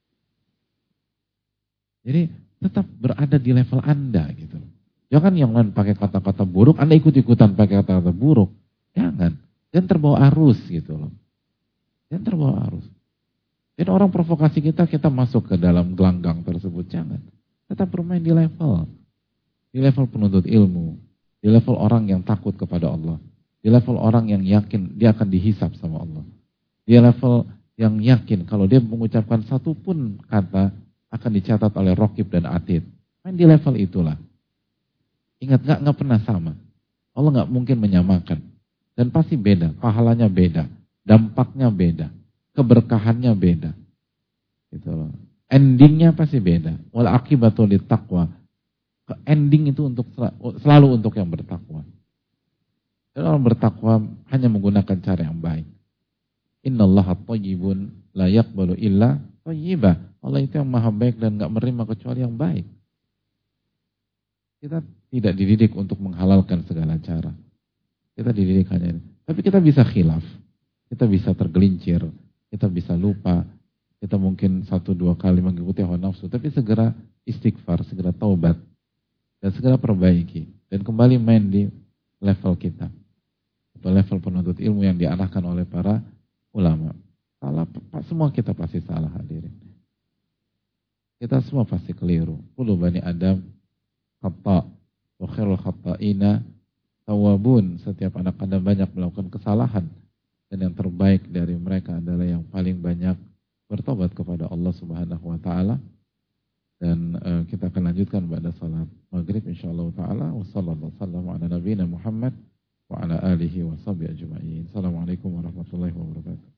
Jadi tetap berada di level Anda gitu. Jangan yang lain pakai kata-kata buruk, Anda ikut-ikutan pakai kata-kata buruk. Jangan. Jangan terbawa arus gitu loh. Jangan terbawa arus. Dan orang provokasi kita, kita masuk ke dalam gelanggang tersebut. Jangan. Tetap bermain di level. Di level penuntut ilmu. Di level orang yang takut kepada Allah. Di level orang yang yakin dia akan dihisap sama Allah. Di level yang yakin kalau dia mengucapkan satu pun kata akan dicatat oleh Raqib dan Atid. Main di level itulah. Ingat, gak, gak pernah sama. Allah gak mungkin menyamakan. Dan pasti beda, pahalanya beda, dampaknya beda, keberkahannya beda. Gitu loh. Endingnya pasti beda. Wal akibatu lit taqwa. Ending itu untuk selalu untuk yang bertakwa. Dan orang bertakwa hanya menggunakan cara yang baik. Innallaha thayyibun la yaqbalu illa thayyibah. Allah itu yang maha baik dan enggak menerima kecuali yang baik. Kita tidak dididik untuk menghalalkan segala cara. Kita dididik hanya ini. Tapi kita bisa khilaf. Kita bisa tergelincir. Kita bisa lupa. Kita mungkin satu dua kali mengikuti hawa nafsu. Tapi segera istighfar, segera taubat. Dan segera perbaiki. Dan kembali main di level kita. Atau level penuntut ilmu yang diarahkan oleh para ulama. Salah, semua kita pasti salah hadirin. Kita semua pasti keliru. Kullu bani Adam khata' wa khairul khata'ina tawwabun. Setiap anak Adam banyak melakukan kesalahan dan yang terbaik dari mereka adalah yang paling banyak bertobat kepada Allah Subhanahu wa taala. Dan uh, kita akan lanjutkan pada salat maghrib insyaallah taala. Wassallallahu wasallam ala nabiyina Muhammad wa ala alihi wa sahbihi ajma'in. Assalamualaikum warahmatullahi wabarakatuh.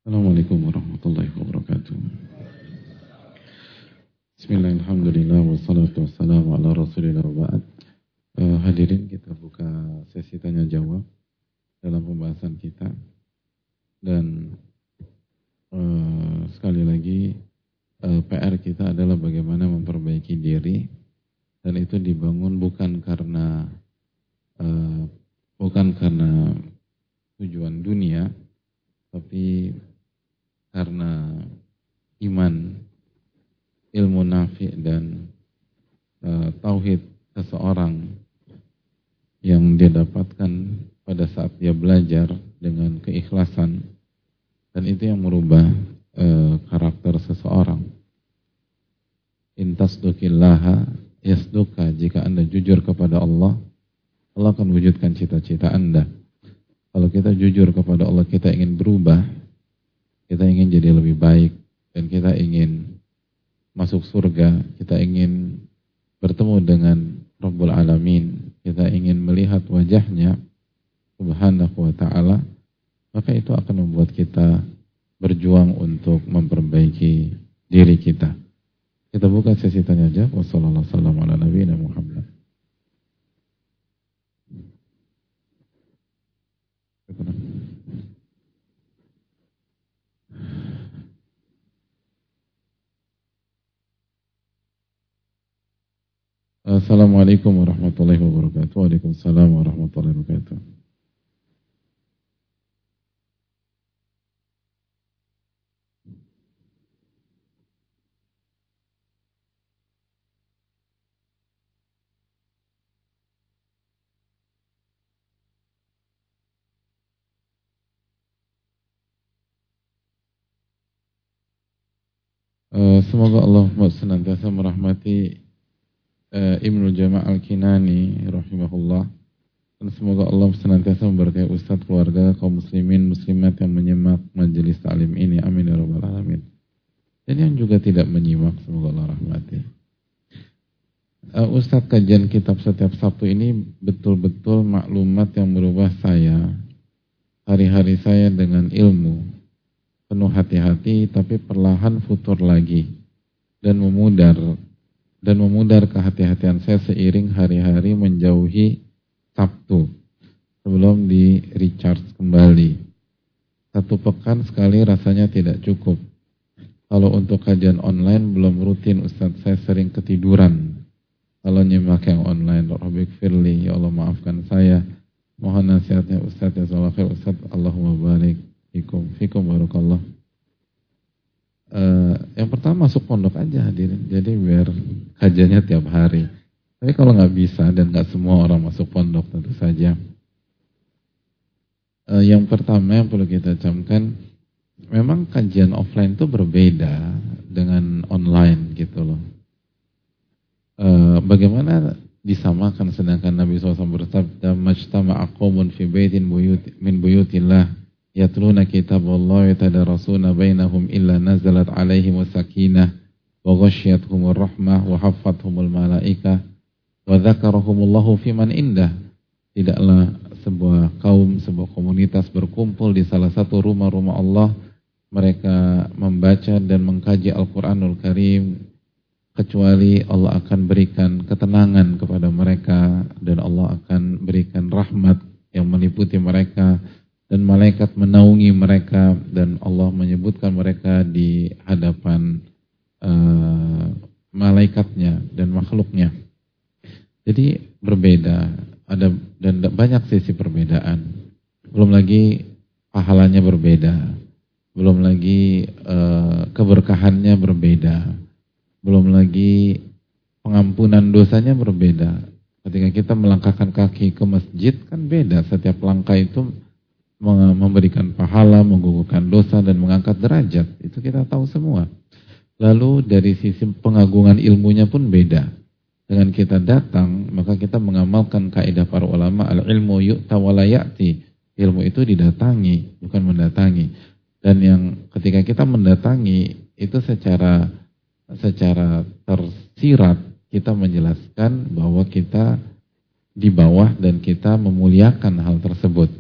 Assalamualaikum warahmatullahi wabarakatuh. Bismillahirrahmanirrahim. Alhamdulillah wassalatu wassalamu ala Rasulillah wa ba'd. Uh, hadirin, kita buka sesi tanya jawab dalam pembahasan kita. Dan uh, sekali lagi uh, P R kita adalah bagaimana memperbaiki diri, dan itu dibangun bukan karena uh, bukan karena tujuan dunia, tapi karena iman, ilmu nafi' dan uh, tauhid seseorang yang dia dapatkan pada saat dia belajar dengan keikhlasan, dan itu yang merubah uh, karakter seseorang. In tasduqillaha yasduka, jika Anda jujur kepada Allah, Allah akan wujudkan cita-cita Anda. Kalau kita jujur kepada Allah, kita ingin berubah, kita ingin jadi lebih baik, dan kita ingin masuk surga, kita ingin bertemu dengan Rabbul Alamin, kita ingin melihat wajahnya Subhanahu wa ta'ala, maka itu akan membuat kita berjuang untuk memperbaiki diri kita. Kita buka sesi tanya jawab. Wassalamualaikum warahmatullahi wabarakatuh. Assalamualaikum warahmatullahi wabarakatuh. Waalaikumsalam warahmatullahi wabarakatuh. Uh, semoga Allah senantiasa merahmati Uh, Ibnu Jama' Al-Kinani rahimahullah, dan semoga Allah senantiasa memberkahi Ustaz, keluarga, kaum muslimin muslimat yang menyimak majelis ta'lim ini, amin ya rabbal alamin. Dan yang juga tidak menyimak, semoga Allah rahmati. uh, Ustaz, kajian kitab setiap Sabtu ini betul-betul maklumat yang merubah saya, hari-hari saya dengan ilmu, penuh hati-hati, tapi perlahan futur lagi dan memudar dan memudar kehati-hatian saya seiring hari-hari menjauhi Sabtu sebelum di recharge kembali. Satu pekan sekali rasanya tidak cukup. Kalau untuk kajian online belum rutin, Ustaz, saya sering ketiduran kalau nyimak yang online. Rabbik firli, ya Allah maafkan saya. Mohon nasihatnya Ustaz, ya Allah khair Ustaz. Allahumma barik fikum fikum barakallah. Uh, yang pertama masuk pondok aja hadirin, jadi biar kajiannya tiap hari. Tapi kalau nggak bisa dan nggak semua orang masuk pondok, tentu saja. Uh, yang pertama yang perlu kita camkan, memang kajian offline itu berbeda dengan online gitu loh. Uh, bagaimana disamakan sedangkan Nabi shallallahu alaihi wasallam bersabda, "Majtama'a qaumun fi baitin buyut min buyutillah yatluna kitaballahi yatadarasuna bainahum illa nazalat alaihimus sakinah wa ghasyiyatuhumur rahmah wa haffathumul malaikah wa dzakarahumullahu fiman indah." Tidaklah sebuah kaum, sebuah komunitas berkumpul di salah satu rumah-rumah Allah, mereka membaca dan mengkaji Al-Qur'anul Karim, kecuali Allah akan berikan ketenangan kepada mereka dan Allah akan berikan rahmat yang meliputi mereka, dan malaikat menaungi mereka, dan Allah menyebutkan mereka di hadapan uh, malaikatnya dan makhluknya. Jadi berbeda, ada dan banyak sisi perbedaan. Belum lagi pahalanya berbeda, belum lagi uh, keberkahannya berbeda, belum lagi pengampunan dosanya berbeda. Ketika kita melangkahkan kaki ke masjid kan beda, setiap langkah itu memberikan pahala, menggugurkan dosa, dan mengangkat derajat. Itu kita tahu semua. Lalu dari sisi pengagungan ilmunya pun beda. Dengan kita datang, maka kita mengamalkan kaidah para ulama, al-ilmu yu'ta wa la ya'ti. Ilmu itu didatangi, bukan mendatangi. Dan yang ketika kita mendatangi, itu secara secara tersirat, kita menjelaskan bahwa kita di bawah dan kita memuliakan hal tersebut.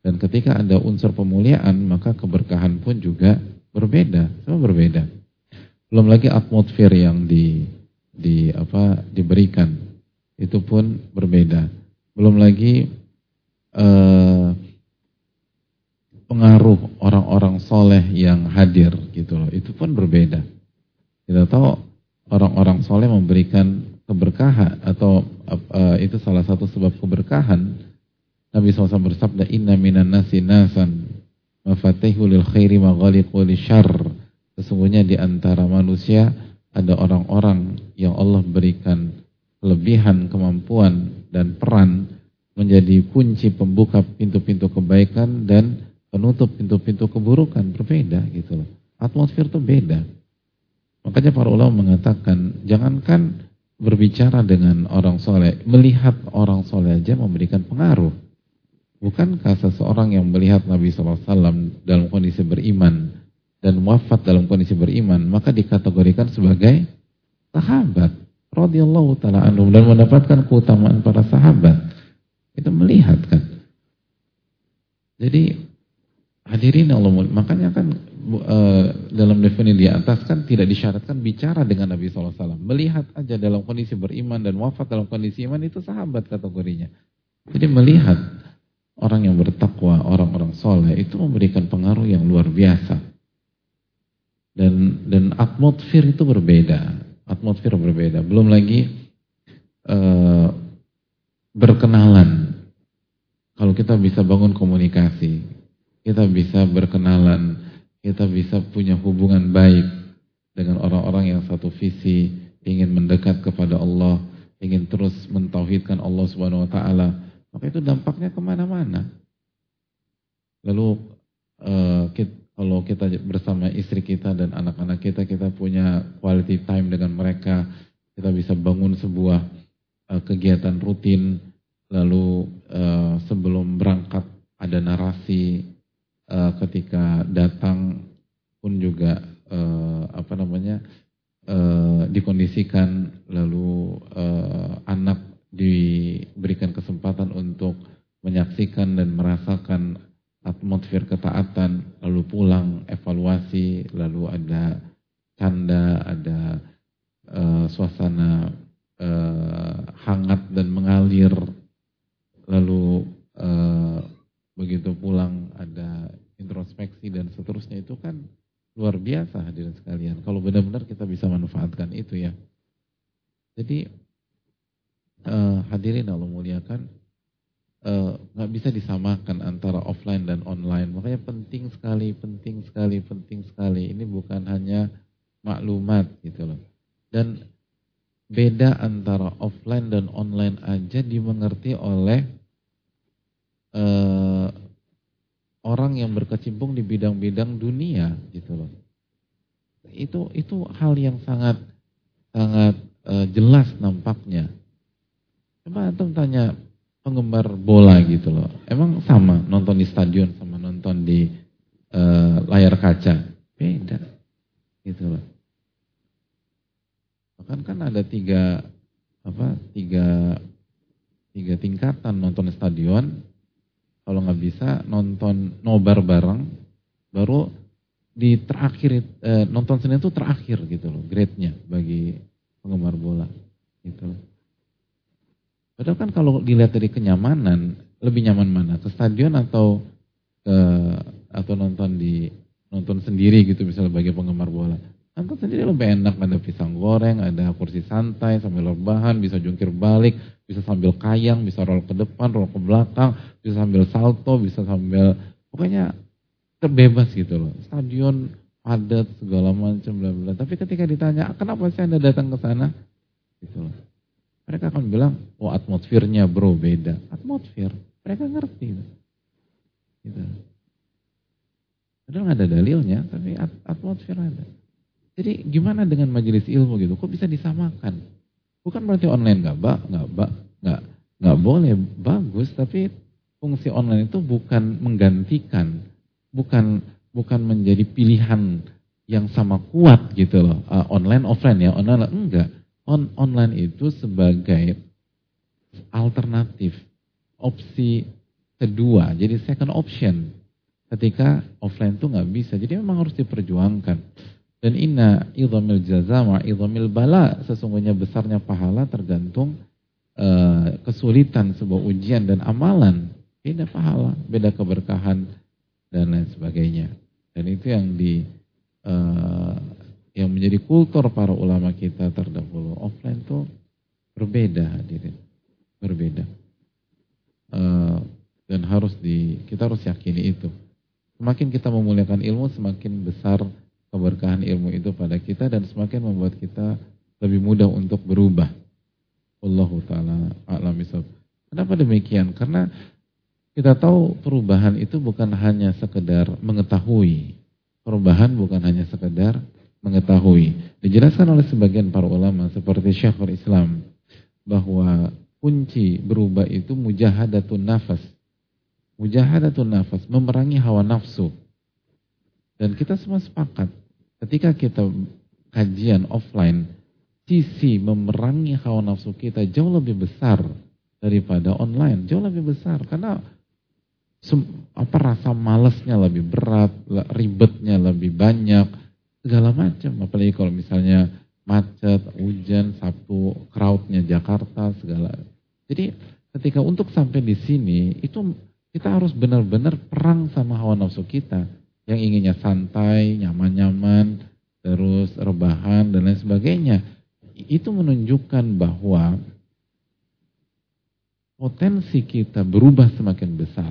Dan ketika ada unsur pemuliaan, maka keberkahan pun juga berbeda, semua berbeda. Belum lagi atmosfer yang di di apa diberikan, itu pun berbeda. Belum lagi eh, pengaruh orang-orang soleh yang hadir gitu loh, itu pun berbeda. Kita tahu orang-orang soleh memberikan keberkahan atau uh, itu salah satu sebab keberkahan. Nabi shallallahu alaihi wasallam bersabda, inna minan nasi nasan mafatihu lil khairi maghaliqu lisyarr. Sesungguhnya di antara manusia ada orang-orang yang Allah berikan kelebihan, kemampuan dan peran menjadi kunci pembuka pintu-pintu kebaikan dan penutup pintu-pintu keburukan. Berbeda gitu loh. Atmosfer itu beda. Makanya para ulama mengatakan, jangankan berbicara dengan orang soleh, melihat orang soleh aja memberikan pengaruh. Bukankah seseorang yang melihat Nabi shallallahu alaihi wasallam dalam kondisi beriman dan wafat dalam kondisi beriman, maka dikategorikan sebagai sahabat radhiyallahu ta'ala anhum dan mendapatkan keutamaan para sahabat. Itu melihat kan. Jadi hadirin Allah, makanya kan uh, dalam definisi di atas kan tidak disyaratkan bicara dengan Nabi shallallahu alaihi wasallam. Melihat aja dalam kondisi beriman dan wafat dalam kondisi iman, itu sahabat kategorinya. Jadi melihat orang yang bertakwa, orang-orang soleh itu memberikan pengaruh yang luar biasa. Dan dan atmosfer itu berbeda, atmosfer berbeda. Belum lagi uh, berkenalan. Kalau kita bisa bangun komunikasi, kita bisa berkenalan, kita bisa punya hubungan baik dengan orang-orang yang satu visi, ingin mendekat kepada Allah, ingin terus mentauhidkan Allah Subhanahu Wa Taala, maka itu dampaknya kemana-mana. Lalu uh, kita, kalau kita bersama istri kita dan anak-anak kita, kita punya quality time dengan mereka, kita bisa bangun sebuah uh, kegiatan rutin, lalu uh, sebelum berangkat ada narasi, uh, ketika datang pun juga uh, apa namanya uh, dikondisikan, lalu uh, anak diberikan kesempatan untuk menyaksikan dan merasakan atmosfer ketaatan, lalu pulang, evaluasi, lalu ada canda, ada uh, suasana uh, hangat dan mengalir, lalu uh, begitu pulang ada introspeksi dan seterusnya. Itu kan luar biasa hadirin sekalian, kalau benar-benar kita bisa manfaatkan itu ya. Jadi uh, hadirin Allah muliakan, nggak uh, bisa disamakan antara offline dan online. Makanya penting sekali, penting sekali, penting sekali. Ini bukan hanya maklumat gitu loh. Dan beda antara offline dan online aja dimengerti oleh uh, orang yang berkecimpung di bidang-bidang dunia gitu loh. Itu itu hal yang sangat sangat uh, jelas nampaknya. Coba antum tanya penggemar bola gitu loh, emang sama nonton di stadion sama nonton di uh, layar kaca? Beda gitu loh. Bahkan kan ada tiga apa tiga tiga tingkatan nonton di stadion. Kalau nggak bisa nonton nobar bareng, baru di terakhir eh, nonton seni itu terakhir gitu loh, grade-nya bagi penggemar bola gitu loh. Padahal kan kalau dilihat dari kenyamanan, lebih nyaman mana? Ke stadion atau ke atau nonton di nonton sendiri gitu, misalnya bagi penggemar bola. Nonton sendiri lebih enak, ada pisang goreng, ada kursi santai sambil rebahan, bisa jungkir balik, bisa sambil kayang, bisa roll ke depan, roll ke belakang, bisa sambil salto, bisa sambil pokoknya terbebas gitu loh. Stadion padat segala macam bla bla. Tapi ketika ditanya, "Kenapa sih Anda datang ke sana?" Gitu loh. Mereka akan bilang, oh atmosfernya bro beda. Atmosfer, mereka ngerti. Gitu. Padahal nggak ada dalilnya, tapi atmosfer ada. Jadi gimana dengan majelis ilmu gitu? Kok bisa disamakan? Bukan berarti online nggak ba, nggak ba, nggak nggak boleh, bagus. Tapi fungsi online itu bukan menggantikan, bukan bukan menjadi pilihan yang sama kuat gitu loh. Uh, online offline ya, online enggak. On, online itu sebagai alternatif, opsi kedua, jadi second option ketika offline tuh nggak bisa. Jadi memang harus diperjuangkan. Dan inna idhamil jaza ma idhamil bala, sesungguhnya besarnya pahala tergantung uh, kesulitan sebuah ujian dan amalan. Beda pahala, beda keberkahan dan lain sebagainya. Dan itu yang di uh, yang menjadi kultur para ulama kita terdahulu. Offline tuh berbeda, hadirin, berbeda. Uh, dan harus di kita harus yakini itu. Semakin kita memuliakan ilmu, semakin besar keberkahan ilmu itu pada kita dan semakin membuat kita lebih mudah untuk berubah. Wallahu taala a'lam bishawab. Kenapa demikian? Karena kita tahu perubahan itu bukan hanya sekedar mengetahui. Perubahan bukan hanya sekedar mengetahui. Dijelaskan oleh sebagian para ulama seperti Syekhul Islam bahwa kunci berubah itu mujahadatun nafas. Mujahadatun nafas, memerangi hawa nafsu. Dan kita semua sepakat, ketika kita kajian offline, sisi memerangi hawa nafsu kita jauh lebih besar daripada online, jauh lebih besar. Karena apa rasa malasnya lebih berat, ribetnya lebih banyak, segala macam. Apalagi kalau misalnya macet, hujan, Sabtu, crowdnya Jakarta, segala. Jadi ketika untuk sampai di sini, itu kita harus benar-benar perang sama hawa nafsu kita yang inginnya santai, nyaman-nyaman, terus rebahan dan lain sebagainya. Itu menunjukkan bahwa potensi kita berubah semakin besar.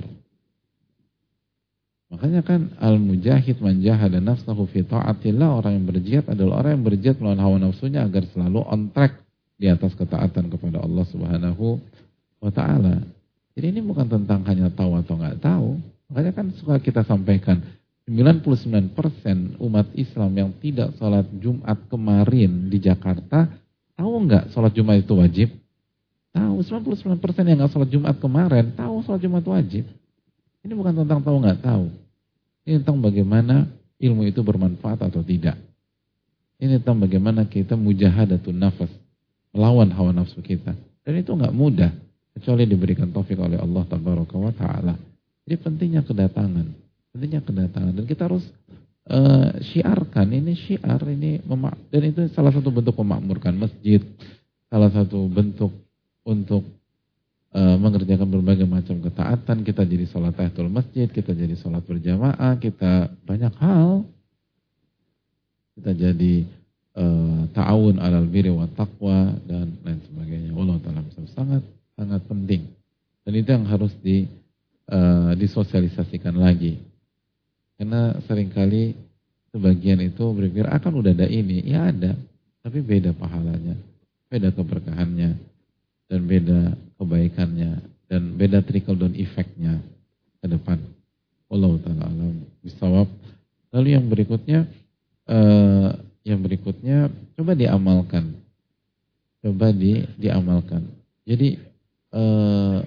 Makanya kan al-mujahid man jahada nafsahu fi ta'atillah, orang yang berjihad adalah orang yang berjihad melawan hawa nafsunya agar selalu on track di atas ketaatan kepada Allah Subhanahu wa taala. Jadi ini bukan tentang hanya tahu atau nggak tahu. Makanya kan suka kita sampaikan, sembilan puluh sembilan persen umat Islam yang tidak sholat Jumat kemarin di Jakarta, tahu nggak sholat Jumat itu wajib? Tahu. Sembilan puluh sembilan persen yang nggak sholat Jumat kemarin, tahu sholat Jumat wajib. Ini bukan tentang tahu nggak tahu. Ini tentang bagaimana ilmu itu bermanfaat atau tidak. Ini tentang bagaimana kita mujahadatun nafas, melawan hawa nafsu kita. Dan itu nggak mudah. Kecuali diberikan taufik oleh Allah Tabaraka wa Ta'ala. Jadi pentingnya kedatangan. Pentingnya kedatangan. Dan kita harus uh, syiarkan. Ini syiar. Ini memak dan itu salah satu bentuk memakmurkan masjid. Salah satu bentuk untuk uh, mengerjakan berbagai macam ketaatan. Kita jadi sholat tahiyatul masjid. Kita jadi sholat berjamaah. Kita banyak hal. Kita jadi uh, ta'awun alal birri wa taqwa. Dan lain sebagainya. Allah Ta'ala sangat sangat penting. Dan itu yang harus di, uh, disosialisasikan lagi. Karena seringkali sebagian itu berpikir, akan udah ada ini. Ya ada, tapi beda pahalanya, beda keberkahannya, dan beda kebaikannya, dan beda trickle down effect-nya ke depan. Wallahu ta'ala alam bisawab. Lalu yang berikutnya, uh, yang berikutnya coba diamalkan. Coba di, diamalkan. Jadi, Uh,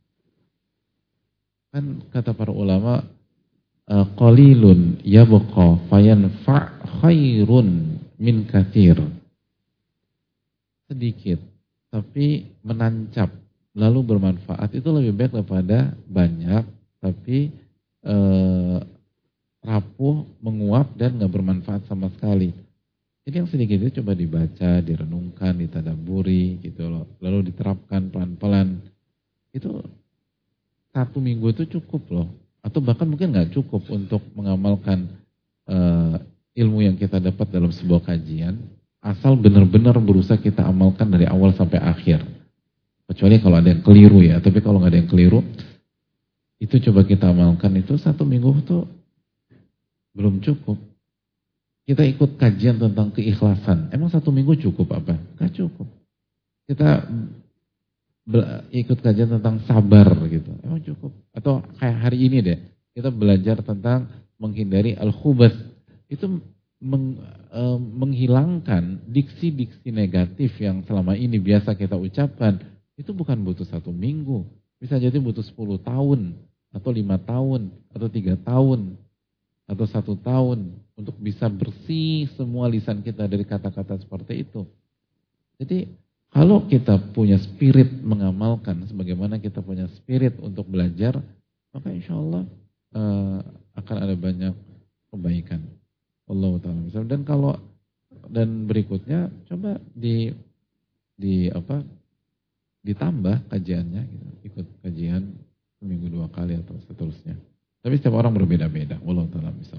kan kata para ulama uh, qalilun yabqa fayanfa' khairun min katsir. Sedikit tapi menancap lalu bermanfaat itu lebih baik daripada banyak tapi uh, rapuh, menguap dan enggak bermanfaat sama sekali. Jadi yang sedikit itu coba dibaca, direnungkan, ditadaburi gitu loh. Lalu diterapkan pelan-pelan. Itu satu minggu itu cukup loh. Atau bahkan mungkin nggak cukup untuk mengamalkan uh, ilmu yang kita dapat dalam sebuah kajian. Asal benar-benar berusaha kita amalkan dari awal sampai akhir. Kecuali kalau ada yang keliru ya. Tapi kalau nggak ada yang keliru, itu coba kita amalkan itu satu minggu itu belum cukup. Kita ikut kajian tentang keikhlasan. Emang satu minggu cukup apa? Gak cukup. Kita ikut kajian tentang sabar gitu. Emang cukup? Atau kayak hari ini deh. Kita belajar tentang menghindari al-khubath. Itu meng, e, menghilangkan diksi-diksi negatif yang selama ini biasa kita ucapkan. Itu bukan butuh satu minggu. Bisa jadi butuh sepuluh tahun. Atau lima tahun. Atau tiga tahun. Atau satu tahun. Untuk bisa bersih semua lisan kita dari kata-kata seperti itu. Jadi kalau kita punya spirit mengamalkan, sebagaimana kita punya spirit untuk belajar, maka insya Allah uh, akan ada banyak kebaikan. Allah Ta'ala misal. Dan kalau dan berikutnya coba di di apa ditambah kajiannya gitu. Ikut kajian seminggu dua kali atau seterusnya. Tapi setiap orang berbeda-beda. Allah Ta'ala misal.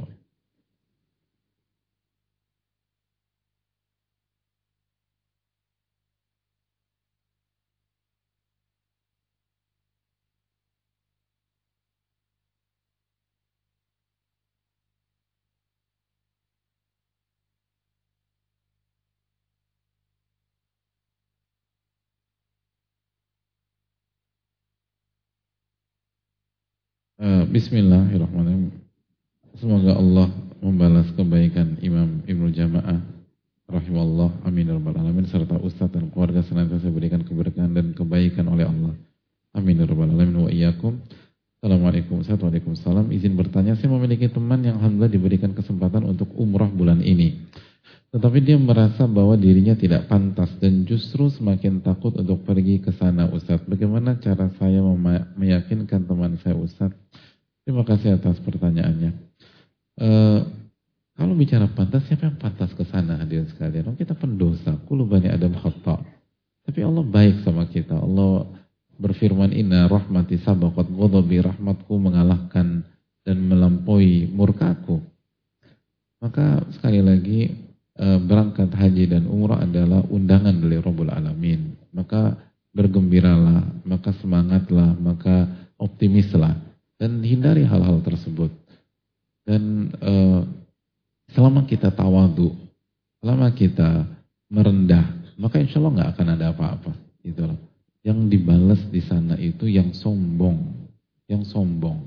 Uh, Bismillahirrahmanirrahim. Semoga Allah membalas kebaikan Imam Ibnu Jama'ah rahimahullah, amin ya rabbal alamin, serta ustaz dan keluarga senantiasa berikan keberkahan dan kebaikan oleh Allah, amin ya rabbal alamin wa iyyakum. Assalamualaikum warahmatullahi wabarakatuh. Izin bertanya, saya memiliki teman yang alhamdulillah diberikan kesempatan untuk umrah bulan ini, tetapi dia merasa bahwa dirinya tidak pantas dan justru semakin takut untuk pergi ke sana, Ustaz. Bagaimana cara saya meyakinkan teman saya, Ustaz? Terima kasih atas pertanyaannya. E, kalau bicara pantas, siapa yang pantas ke sana, hadirin sekalian? Kita pendosa, kullu bani adam khata'. Tapi Allah baik sama kita. Allah berfirman, inna rahmati sabaqat ghadabi, rahmatku mengalahkan dan melampaui murkaku. Maka sekali lagi, berangkat haji dan umrah adalah undangan dari Rabbul Alamin. Maka bergembiralah, maka semangatlah, maka optimislah, dan hindari hal-hal tersebut. Dan uh, selama kita tawadu, selama kita merendah, maka insya Allah nggak akan ada apa-apa. Gitu loh. Yang dibalas di sana itu yang sombong, yang sombong,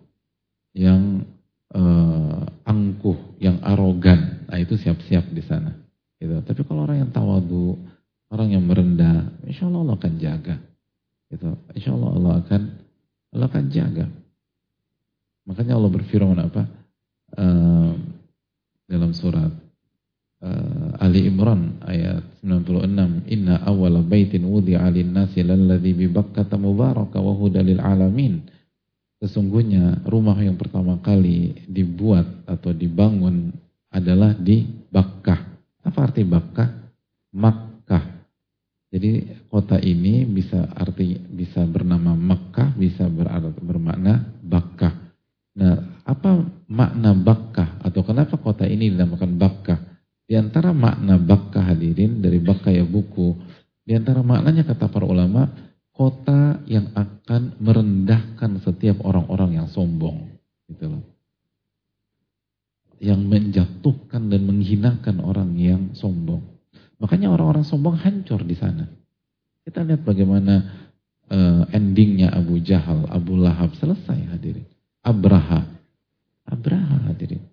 yang Uh, angkuh, yang arogan, nah itu siap-siap di sana. Gitu. Tapi kalau orang yang tawadu, orang yang merendah, insya Allah Allah akan jaga. Gitu. Insya Allah Allah akan Allah akan jaga. Makanya Allah berfirman apa? Uh, dalam surat uh, Ali Imran ayat sembilan puluh enam, Inna awwala baitin wudi'a lin-nasi lalladzi bi Bakkata mubaraka wa hudan lil alamin. Sesungguhnya rumah yang pertama kali dibuat atau dibangun adalah di Bakkah. Apa arti Bakkah? Makkah. Jadi kota ini bisa arti bisa bernama Makkah, bisa berarti bermakna Bakkah. Nah, apa makna Bakkah atau kenapa kota ini dinamakan Bakkah? Di antara makna Bakkah, hadirin, dari Bakkah ya buku, di antara maknanya kata para ulama, kota yang akan merendahkan setiap orang-orang yang sombong, gitu loh. Yang menjatuhkan dan menghinakan orang yang sombong. Makanya orang-orang sombong hancur di sana. Kita lihat bagaimana uh, endingnya Abu Jahal, Abu Lahab, selesai, hadirin. Abraha, Abraha, hadirin.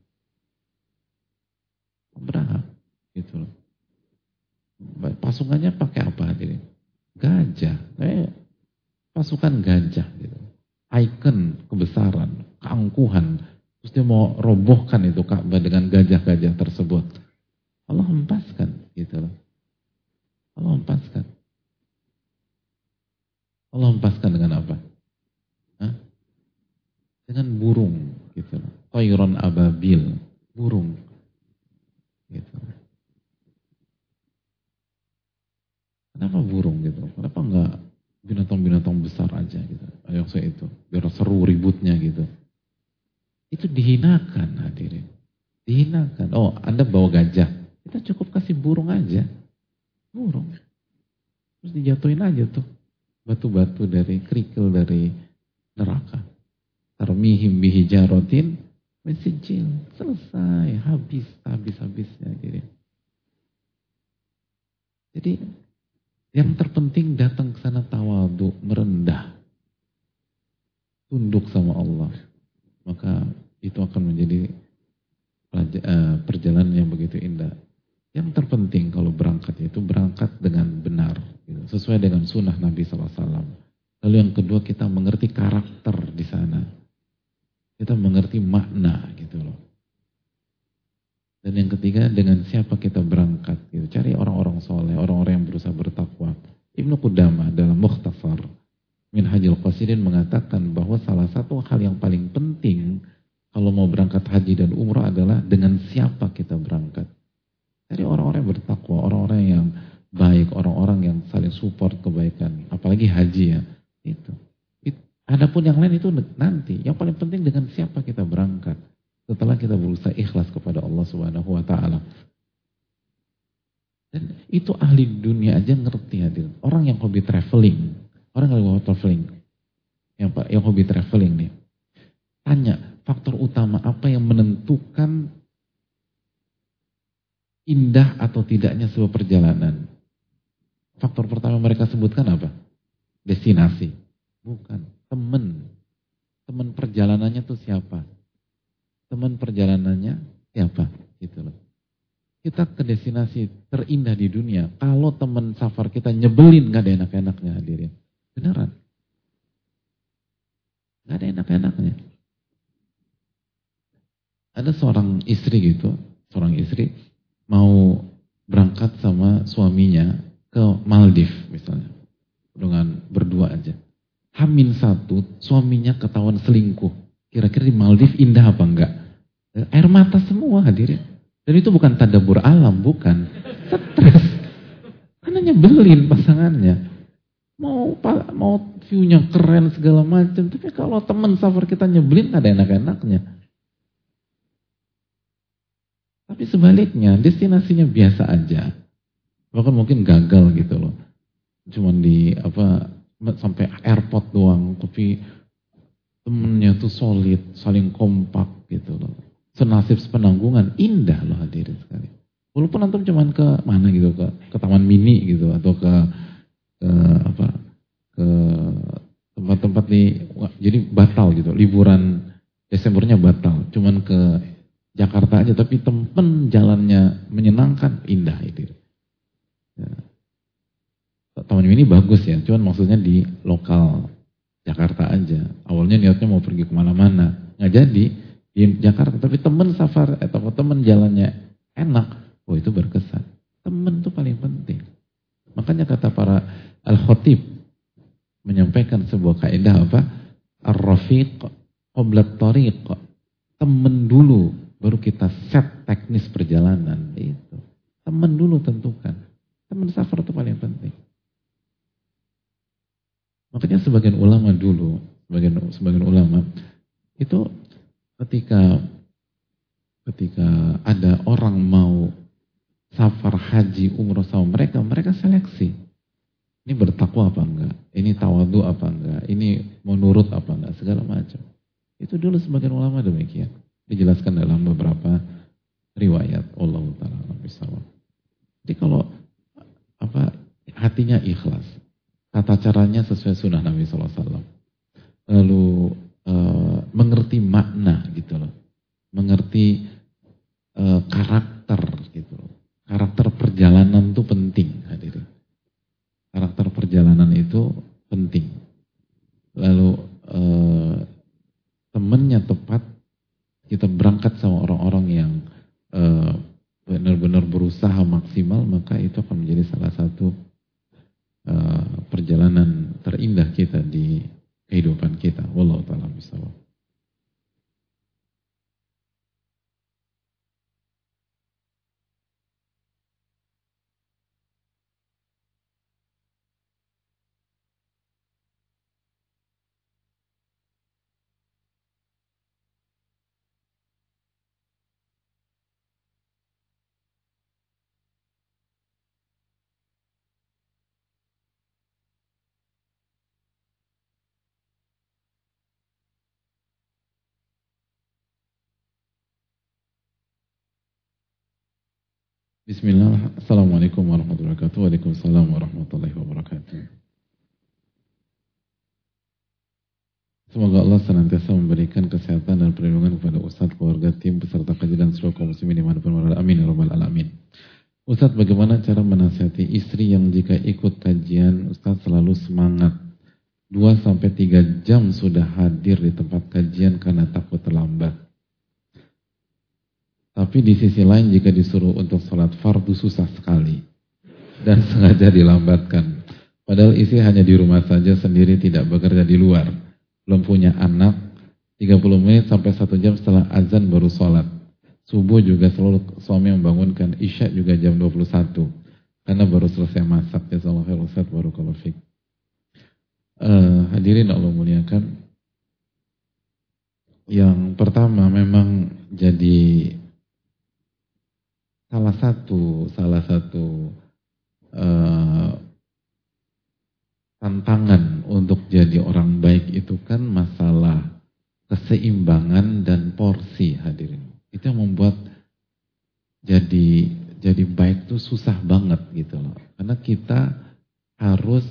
Abraha, gitu loh. Pasukannya pakai apa, hadirin? Gajah, eh, pasukan gajah, gitu. Ikon kebesaran, keangkuhan. Terus dia mau robohkan itu Ka'bah dengan gajah-gajah tersebut. Allah hempaskan, gitu loh. Allah hempaskan. Allah hempaskan dengan apa? Hah? Dengan burung, gitu loh. Tayron ababil, burung, gitu. Kenapa burung gitu? Kenapa enggak binatang-binatang besar aja gitu? Ayo saya itu, biar seru ributnya gitu. Itu dihinakan, hadirin. Dihinakan. Oh, Anda bawa gajah. Kita cukup kasih burung aja. Burung. Terus dijatuhin aja tuh batu-batu dari kerikil dari neraka. Tarmihim bihijarotin min sijil. Selesai, habis, habis-habisnya, hadirin. Jadi yang terpenting datang ke sana tawadu, merendah, tunduk sama Allah. Maka itu akan menjadi perjalanan yang begitu indah. Yang terpenting kalau berangkat itu berangkat dengan benar, gitu, sesuai dengan sunnah Nabi shallallahu alaihi wasallam. Lalu yang kedua, kita mengerti karakter di sana. Kita mengerti makna, gitu loh. Dan yang ketiga, dengan siapa kita berangkat, gitu. Cari orang-orang soleh, orang-orang yang berusaha bertakwa. Ibnu Qudamah dalam Mukhtasar Minhajul Qasidin mengatakan bahwa bahwa salah satu hal yang paling penting kalau mau berangkat haji dan umrah adalah dengan siapa kita berangkat. Jadi orang-orang yang bertakwa, orang-orang yang baik, orang-orang yang saling support kebaikan, apalagi haji ya, itu. Adapun yang lain itu nanti, yang paling penting dengan siapa kita berangkat. Setelah kita berusaha ikhlas kepada Allah Subhanahu wa taala. Dan itu ahli dunia aja ngerti hadir. Orang yang hobi traveling, orang yang hobi traveling, yang yang hobi traveling nih, tanya faktor utama apa yang menentukan indah atau tidaknya sebuah perjalanan. Faktor pertama mereka sebutkan apa? Destinasi. Bukan, teman. Teman perjalanannya tuh siapa? Teman perjalanannya siapa? Gitu loh. Kita ke destinasi terindah di dunia. Kalau teman safar kita nyebelin, gak ada enak-enaknya hadirin. Beneran. Gak ada enak-enaknya. Ada seorang istri gitu, seorang istri mau berangkat sama suaminya ke Maldives misalnya. Dengan berdua aja. Hamin satu, suaminya ketahuan selingkuh. Kira-kira di Maldives indah apa enggak? Air mata semua hadirin. Dan itu bukan tadabbur alam, bukan. Stres. Karena nyebelin pasangannya. Mau mau view-nya keren segala macam, tapi kalau teman safar kita nyebelin gak ada enak-enaknya. Tapi sebaliknya, destinasinya biasa aja. Bahkan mungkin gagal gitu loh. Cuman di apa sampai airport doang, tapi temennya tuh solid, saling kompak gitu loh. Senasib sepenanggungan, indah loh hadirin sekali. Walaupun antum cuman ke mana gitu, ke, ke taman mini gitu, atau ke, ke apa, ke tempat-tempat nih, jadi batal gitu, liburan Desembernya batal, cuman ke Jakarta aja, tapi tempen jalannya menyenangkan, indah itu. Ya. Taman mini bagus ya, cuman maksudnya di lokal Jakarta aja. Awalnya niatnya mau pergi kemana-mana, nggak jadi. Di Jakarta, tapi teman safar atau teman jalannya enak, oh itu berkesan. Teman itu paling penting. Makanya kata para al-khatib menyampaikan sebuah kaidah apa? Ar-rafiq qabla at-tariq. Teman dulu baru kita set teknis perjalanan. Itu. Teman dulu tentukan. Teman safar itu paling penting. Makanya sebagian ulama dulu, sebagian sebagian ulama itu Ketika ketika ada orang mau safar haji umroh sama mereka, mereka seleksi. Ini bertakwa apa enggak? Ini tawadu apa enggak? Ini mau nurut apa enggak? Segala macam. Itu dulu sebagian ulama demikian. Dijelaskan dalam beberapa riwayat. Allahu ta'ala bisawab. Jadi kalau apa hatinya ikhlas, tata caranya sesuai sunnah Nabi shallallahu alaihi wasallam. Lalu Uh, mengerti makna gitu loh, mengerti uh, karakter gitu loh. Karakter perjalanan itu penting hadirin. Karakter perjalanan itu penting. Lalu uh, temennya tepat, kita berangkat sama orang-orang yang uh, benar-benar berusaha maksimal, maka itu akan menjadi salah satu uh, perjalanan terindah kita di kehidupan kita. Wallahu ta'ala bishawab. Bismillah, Assalamualaikum warahmatullahi wabarakatuh. Waalaikumsalam warahmatullahi wabarakatuh. Semoga Allah senantiasa memberikan kesehatan dan perlindungan kepada Ustadz, keluarga, tim, peserta kaji dan seluruh kaum muslimin dimanapun berada. Amin ya rabbal alamin. Ustadz, bagaimana cara menasihati istri yang jika ikut kajian Ustadz selalu semangat, dua sampai tiga jam sudah hadir di tempat kajian karena takut terlambat? Tapi di sisi lain jika disuruh untuk sholat fardu susah sekali dan sengaja dilambatkan. Padahal istri hanya di rumah saja sendiri, tidak bekerja di luar. belum punya anak, tiga puluh menit sampai satu jam setelah azan baru sholat. Subuh juga selalu suami membangunkan, isya juga jam dua puluh satu. Karena baru selesai masak. Jazakallahu khairan Ustaz, barakallahu fiik. Uh, hadirin Allah muliakan. Yang pertama memang jadi salah satu salah satu uh, tantangan untuk jadi orang baik itu kan masalah keseimbangan dan porsi, hadirin. Itu yang membuat jadi jadi baik itu susah banget gitu loh. Karena kita harus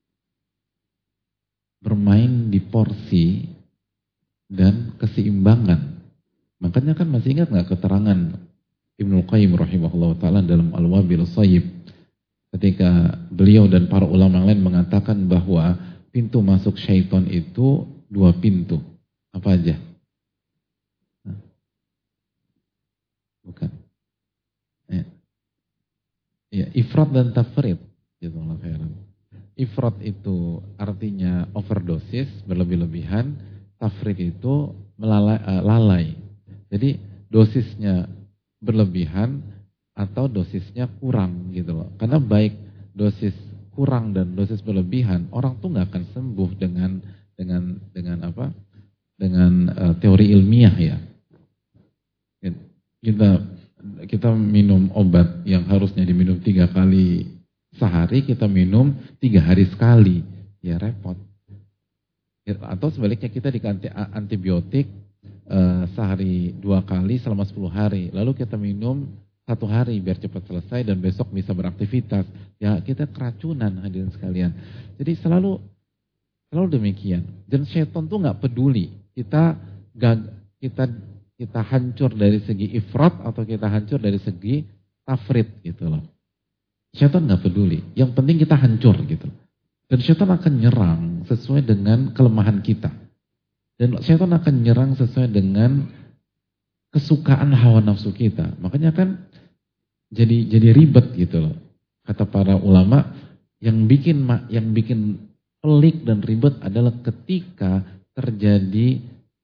bermain di porsi dan keseimbangan. Makanya kan masih ingat nggak keterangan Ibnu Qayyim rahimahullah ta'ala dalam Al-Wabil Shayyib ketika beliau dan para ulama lain mengatakan bahwa pintu masuk syaitan itu dua pintu. Apa aja? Hah? Bukan. Ya. Ya, ifrat dan tafrid. Jazakallahu khairan. Ifrat itu artinya overdosis, berlebih-lebihan. Tafrid itu melalai, uh, lalai. Jadi dosisnya berlebihan atau dosisnya kurang gitu loh. Karena baik dosis kurang dan dosis berlebihan, orang tuh nggak akan sembuh dengan dengan dengan apa? Dengan uh, teori ilmiah ya. Kita kita minum obat yang harusnya diminum tiga kali sehari, kita minum tiga hari sekali, ya repot. Atau sebaliknya kita dikasih antibiotik uh, sehari dua kali selama sepuluh hari. Lalu kita minum satu hari biar cepat selesai dan besok bisa beraktivitas. Ya kita keracunan, hadirin sekalian. Jadi selalu selalu demikian. Dan syaitan tuh nggak peduli kita gag, kita kita hancur dari segi ifrat atau kita hancur dari segi tafrid gitu loh. Syaitan nggak peduli. Yang penting kita hancur gitu. Dan syaitan akan nyerang sesuai dengan kelemahan kita. Dan syaitan akan nyerang sesuai dengan kesukaan hawa nafsu kita. Makanya kan jadi jadi ribet gitu loh. Kata para ulama, yang bikin yang bikin pelik dan ribet adalah ketika terjadi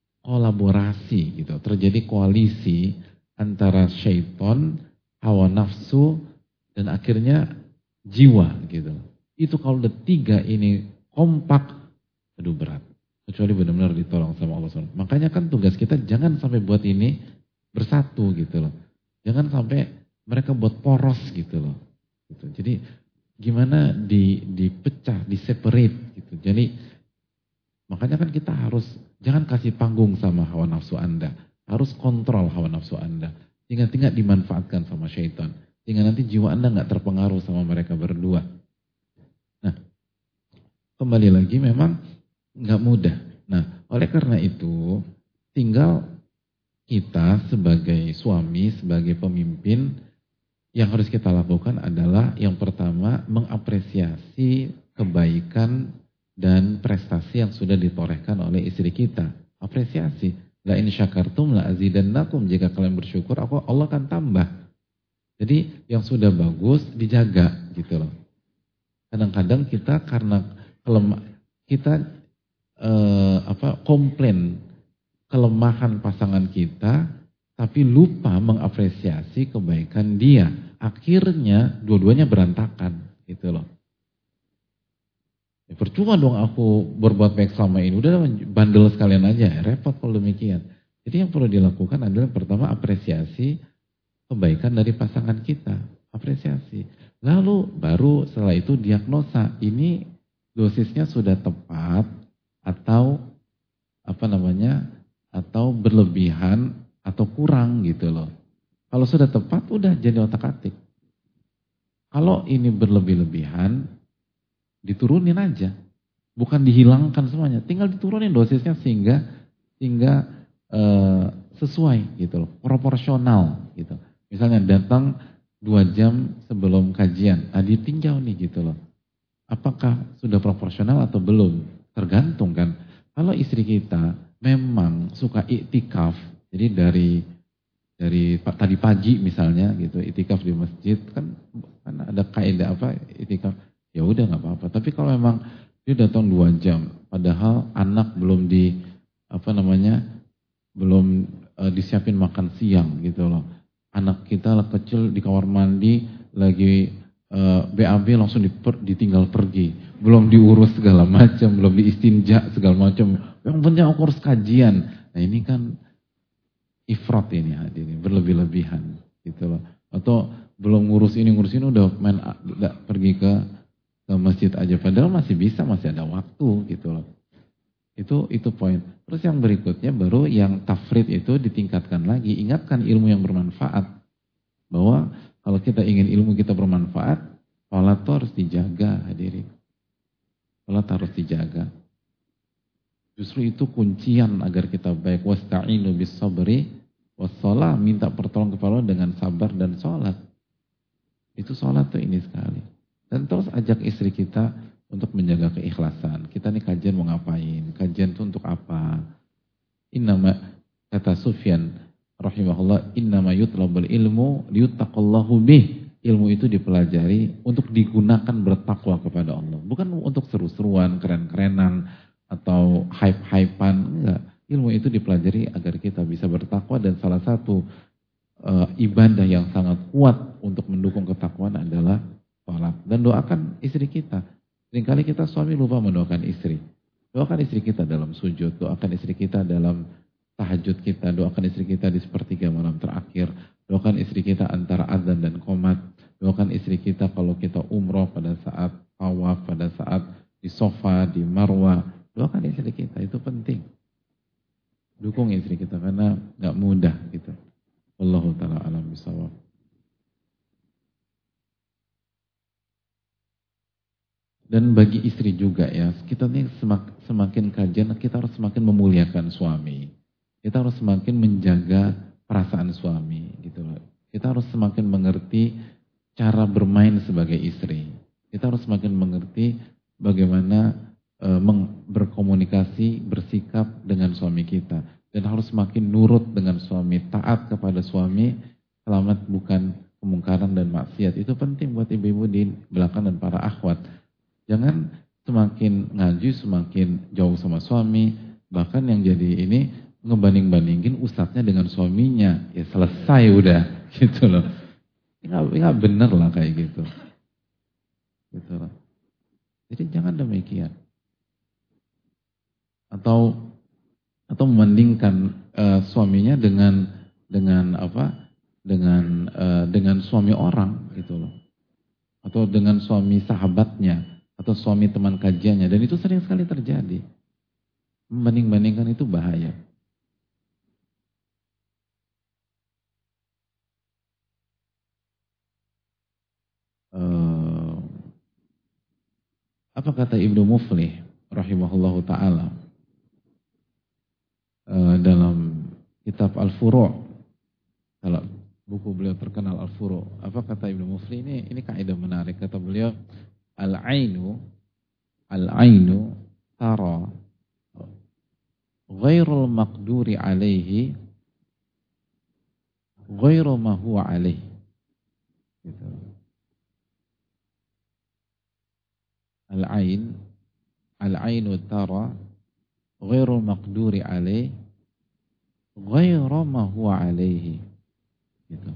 kolaborasi gitu, terjadi koalisi antara syaitan, hawa nafsu, dan akhirnya jiwa gitu. Itu kalau udah tiga ini kompak, aduh berat. Kecuali benar-benar ditolong sama Allah subhanahu wa taala. Makanya kan tugas kita jangan sampai buat ini bersatu gitu loh. Jangan sampai mereka buat poros gitu loh. Gitu. Jadi gimana di dipecah, di separate gitu. Jadi makanya kan kita harus jangan kasih panggung sama hawa nafsu Anda. Harus kontrol hawa nafsu Anda. Tinggal-tinggal dimanfaatkan sama syaitan. Sehingga nanti jiwa Anda nggak terpengaruh sama mereka berdua. Nah, kembali lagi memang nggak mudah. Nah, oleh karena itu, tinggal kita sebagai suami, sebagai pemimpin, yang harus kita lakukan adalah yang pertama, mengapresiasi kebaikan dan prestasi yang sudah ditorehkan oleh istri kita. Apresiasi. La in syakartum la azidannakum. Jika kalian bersyukur, aku Allah akan tambah. Jadi yang sudah bagus dijaga gitu loh. Kadang-kadang kita karena kelemah kita eh, apa komplain kelemahan pasangan kita, tapi lupa mengapresiasi kebaikan dia. Akhirnya dua-duanya berantakan gitu loh. Ya, percuma dong aku berbuat baik selama ini, udah bandel sekalian aja, repot kalau demikian. Jadi yang perlu dilakukan adalah pertama apresiasi kebaikan dari pasangan kita, apresiasi. Lalu baru setelah itu diagnosa, ini dosisnya sudah tepat atau apa namanya, atau berlebihan atau kurang gitu loh. Kalau sudah tepat udah jadi otak-atik. Kalau ini berlebih-lebihan, diturunin aja, bukan dihilangkan semuanya, tinggal diturunin dosisnya sehingga sehingga eh, sesuai gitu loh, proporsional gitu. Misalnya datang dua jam sebelum kajian, nah ditinjau nih gitu loh. Apakah sudah proporsional atau belum? Tergantung kan. Kalau istri kita memang suka iktikaf, jadi dari dari tadi pagi misalnya gitu, iktikaf di masjid kan, kan ada kaidah apa iktikaf, ya udah nggak apa-apa. Tapi kalau memang dia datang dua jam, Padahal anak belum di apa namanya belum uh, disiapin makan siang gitu loh. Anak kita kecil di kamar mandi lagi uh, B A B langsung diper, ditinggal pergi, belum diurus segala macam, belum diistinja segala macam. Yang penting aku harus kajian. Nah ini kan ifrat ini hadirin, berlebih-lebihan gitu loh. Atau belum ngurus ini ngurus ini udah main udah pergi ke ke masjid aja, padahal masih bisa, masih ada waktu gitu loh. Itu itu poin. Terus yang berikutnya baru yang tafrid itu ditingkatkan lagi. Ingatkan ilmu yang bermanfaat. Bahwa kalau kita ingin ilmu kita bermanfaat, sholat itu harus dijaga hadirin. Sholat harus dijaga. Justru itu kuncian agar kita baik. Wasta'inu bis sabri wassalah, minta pertolongan kepada Allah dengan sabar dan sholat. Itu sholat tuh ini sekali. Dan terus ajak istri kita untuk menjaga keikhlasan. Kita nih kajian mau ngapain? Kajian itu untuk apa? Innama, kata Sufyan rahimahullah, innama yutlabul ilmu liyuttaqallahu bih. Ilmu itu dipelajari untuk digunakan bertakwa kepada Allah. Bukan untuk seru-seruan, keren-kerenan, atau hype-hypean. Enggak. Ilmu itu dipelajari agar kita bisa bertakwa, dan salah satu uh, ibadah yang sangat kuat untuk mendukung ketakwaan adalah sholat. Dan doakan istri kita. Seringkali kita suami lupa mendoakan istri. Doakan istri kita dalam sujud, doakan istri kita dalam tahajud kita, doakan istri kita di sepertiga malam terakhir, doakan istri kita antara azan dan qomat, doakan istri kita kalau kita umroh pada saat tawaf, pada saat di sofa, di marwah, doakan istri kita, itu penting. Dukung istri kita karena gak mudah gitu. Wallahu ta'ala alam bisawab. Dan bagi istri juga ya, kita nih semak, semakin kajian, kita harus semakin memuliakan suami. Kita harus semakin menjaga perasaan suami gitu loh. Kita harus semakin mengerti cara bermain sebagai istri. Kita harus semakin mengerti bagaimana e, meng, berkomunikasi, bersikap dengan suami kita. Dan harus semakin nurut dengan suami, taat kepada suami, selamat bukan kemungkaran dan maksiat. Itu penting buat ibu-ibu di belakang dan para akhwat. Jangan semakin ngaji, semakin jauh sama suami. Bahkan yang jadi ini ngebanding-bandingin ustadznya dengan suaminya. Ya selesai udah gitu loh. Nggak, nggak bener lah kayak gitu. Gitu loh. Jadi jangan demikian. Atau atau membandingkan uh, suaminya dengan dengan apa? Dengan uh, dengan suami orang gitu loh. Atau dengan suami sahabatnya. Atau suami teman kajiannya, dan itu sering sekali terjadi. Membanding-bandingkan itu bahaya. Uh, apa kata Ibnu Muflih rahimahullahu ta'ala uh, dalam kitab Al-Furu', kalau buku beliau terkenal Al-Furu', apa kata Ibnu Muflih ini? Ini kaidah menarik, kata beliau, Al-ainu Al-ainu tara ghairul maqduri alaihi ghairu ma huwa alaihi gitu. Al-ain Al-ainu tara ghairul maqduri alaihi ghairu ma huwa alaihi gitu.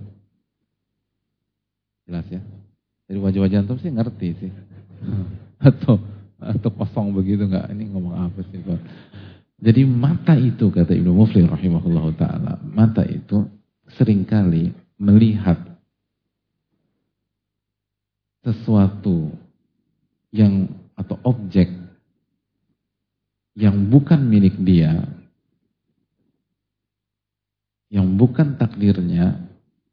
Jelas ya? Dari wajah-wajah antum sih ngerti sih. Atau atau kosong begitu enggak? Ini ngomong apa sih, Pak? Jadi mata itu, kata Ibnu Muflih rahimahullahu taala, mata itu seringkali melihat sesuatu yang atau objek yang bukan milik dia, yang bukan takdirnya,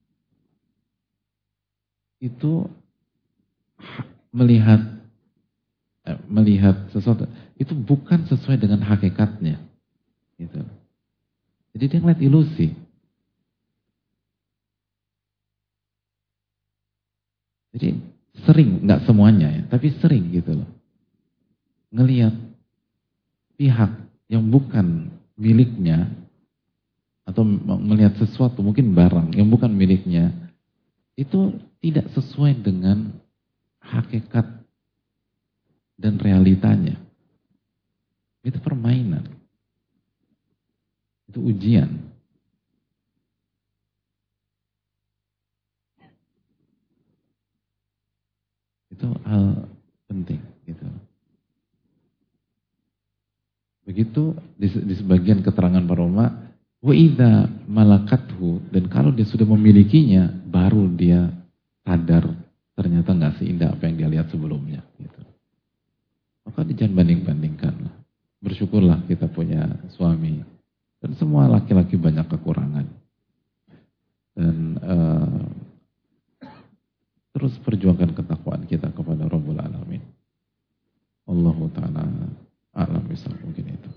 itu melihat eh, melihat sesuatu itu bukan sesuai dengan hakikatnya gitu. Jadi dia ngeliat ilusi. Jadi sering, nggak semuanya ya, tapi sering gitu loh, ngelihat pihak yang bukan miliknya, atau melihat sesuatu mungkin barang yang bukan miliknya, itu tidak sesuai dengan hakikat dan realitanya. Itu permainan. Itu ujian. Itu hal penting gitu. Begitu di, di sebagian keterangan para ulama, wa idza malakathu, dan kalau dia sudah memilikinya, baru dia sadar ternyata nggak seindah apa yang dia lihat sebelumnya gitu. Maka jangan banding-bandingkan. Bersyukurlah kita punya suami. Dan semua laki-laki banyak kekurangan. Dan uh, terus perjuangkan ketakwaan kita kepada Rabbul Alamin. Allahu ta'ala a'lam bishawab, mungkin itu.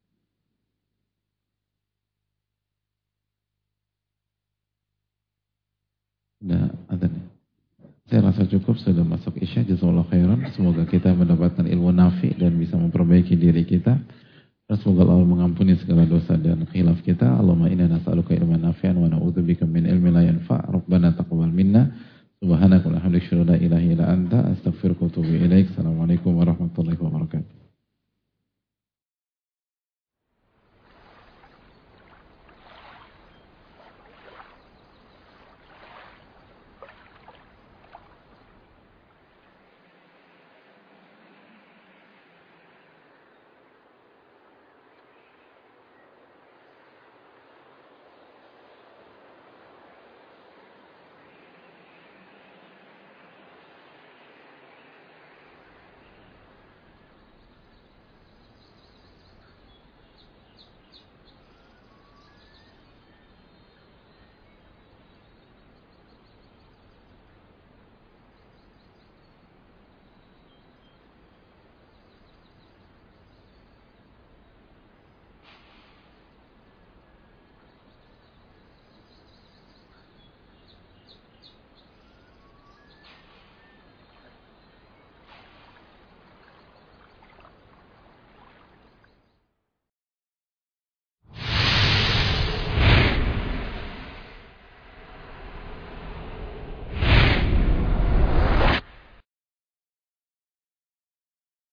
Nah, ada nih. Saya rasa cukup, sudah masuk Isya. Jazakallahu khairan. Semoga kita mendapatkan ilmu nafi dan bisa memperbaiki diri kita. Dan semoga Allah mengampuni segala dosa dan khilaf kita. Allahumma inna nas'aluka ilman nafi'an wa na'udzubika min ilmin la yanfa'. Rabbana taqabbal minna. Subhanaka wa bihamdika, la ilaha illa anta, astaghfiruka wa atubu ilaik. Assalamualaikum warahmatullahi wabarakatuh.